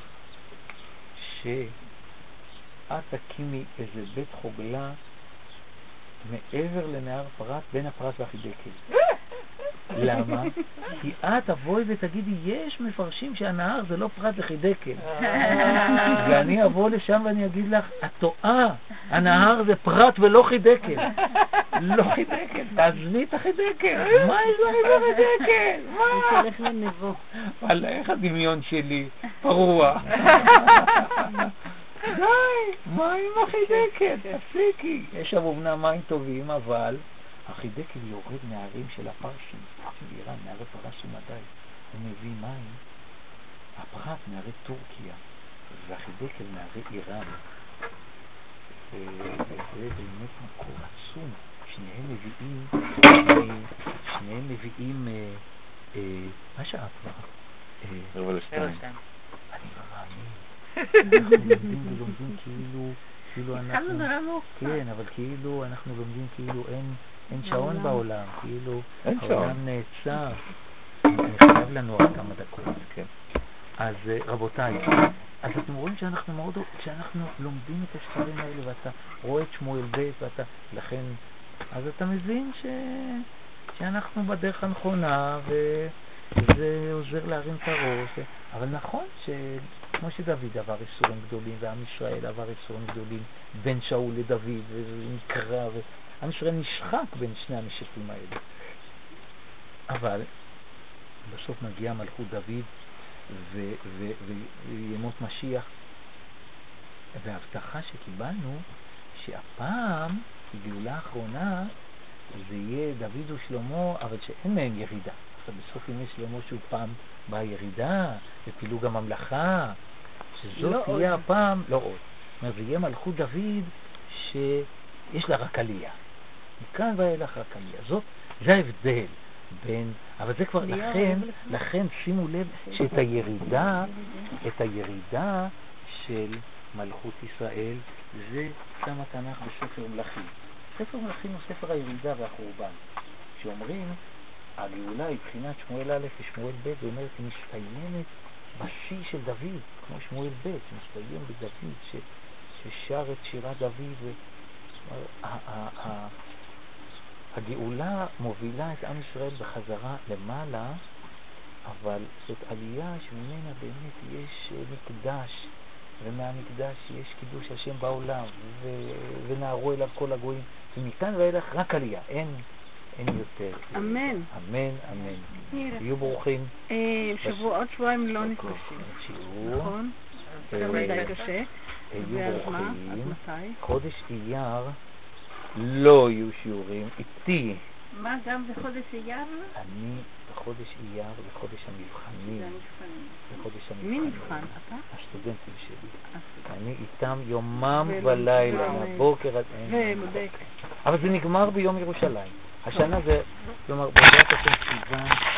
שאת תקימי איזה בית חוגלה מעבר לנהר פרת, בין הפרת והחידקל. למה? כי את תבואי ותגידי, יש מפרשים שהנהר זה לא פרת, זה חידקל. ואני אבוא לשם ואני אגיד לך, את טועה, הנהר זה פרת ולא חידקל. לא חידקל, תעזבי את החידקל. מה יש לך עם החידקל? מה? אני תלך לנבוא. אבל איך הדמיון שלי פרוע. די, מים החידקל, תפסיקי. יש שם אומנם מים טובים, אבל החידקל יורד מהערים של הפרשים, באיראן, מערי פרשים מדי. הוא מביא מים, הפרת מערי טורקיה, והחידקל מערי איראן. וזה באמת מקור עצום. שניהם מביאים, שניהם מביאים, מה שעה כבר? רבע לשתיים. אני לא מאמין. אנחנו לומדים ולומדים כאילו, כאילו אנחנו, כן, אבל כאילו אנחנו לומדים כאילו אין, אין שעון בעולם, כאילו העולם נעצר. אני חייב לנו רק כמה דקות, כן. אז רבותיי, אז אתם רואים שאנחנו מאוד, שאנחנו לומדים את הספרים האלה, ואתה רואה את שמואל ב' ואתה, לכן, אז אתה מבין ש, שאנחנו בדרך הנכונה, וזה עוזר להרים את הראש, אבל נכון ש... כמו שדוד עבר איסורים גדולים, ועם ישראל עבר איסורים גדולים בין שאול לדוד, ונקרא, ועם ישראל נשחק בין שני המשקים האלה. אבל בסוף מגיעה מלכות דוד וימות משיח, וההבטחה שקיבלנו שהפעם, גאולה האחרונה, זה יהיה דוד ושלמה, אבל שאין מהם ירידה. עכשיו בסוף ימי שלמה שהוא פעם באה ירידה, ופילוג הממלכה, שזאת לא תהיה עוד. הפעם, לא עוד. זאת אומרת, זה יהיה מלכות דוד שיש לה רק עלייה. מכאן ואילך רק עלייה. זאת, זה ההבדל בין, אבל זה כבר לכן, לכן שימו לב שאת הירידה, את הירידה של מלכות ישראל, זה שם התנ"ך בספר מלכים. ספר מלכים הוא ספר הירידה והחורבן. שאומרים, הגאולה היא בחינת שמואל א' ושמואל ב', זאת אומרת, היא מסתיימת בשיא של דוד, כמו שמואל ב', שמסתיים בדוד, ש, ששר את שירת דוד. ו... הגאולה מובילה את עם ישראל בחזרה למעלה, אבל זאת עלייה שממנה באמת יש מקדש, ומהמקדש יש קידוש השם בעולם, ו... ונערו אליו כל הגויים, ומכאן ואילך רק עלייה, אין, אין יותר. אמן. אמן, אמן. יהיו ברוכים. שבוע, עוד שבועיים לא נפגשים. נכון? גם מדי קשה. יהיו ברוכים. חודש אייר לא יהיו שיעורים איתי. מה, גם בחודש אייר? אני בחודש אייר, בחודש המבחנים. בחודש המבחנים. מי נבחן? אתה? הסטודנטים שלי. אני איתם יומם ולילה, מהבוקר עד אין. ומודק. אבל זה נגמר ביום ירושלים. השנה זה, כלומר, בעזרת השם סיוון,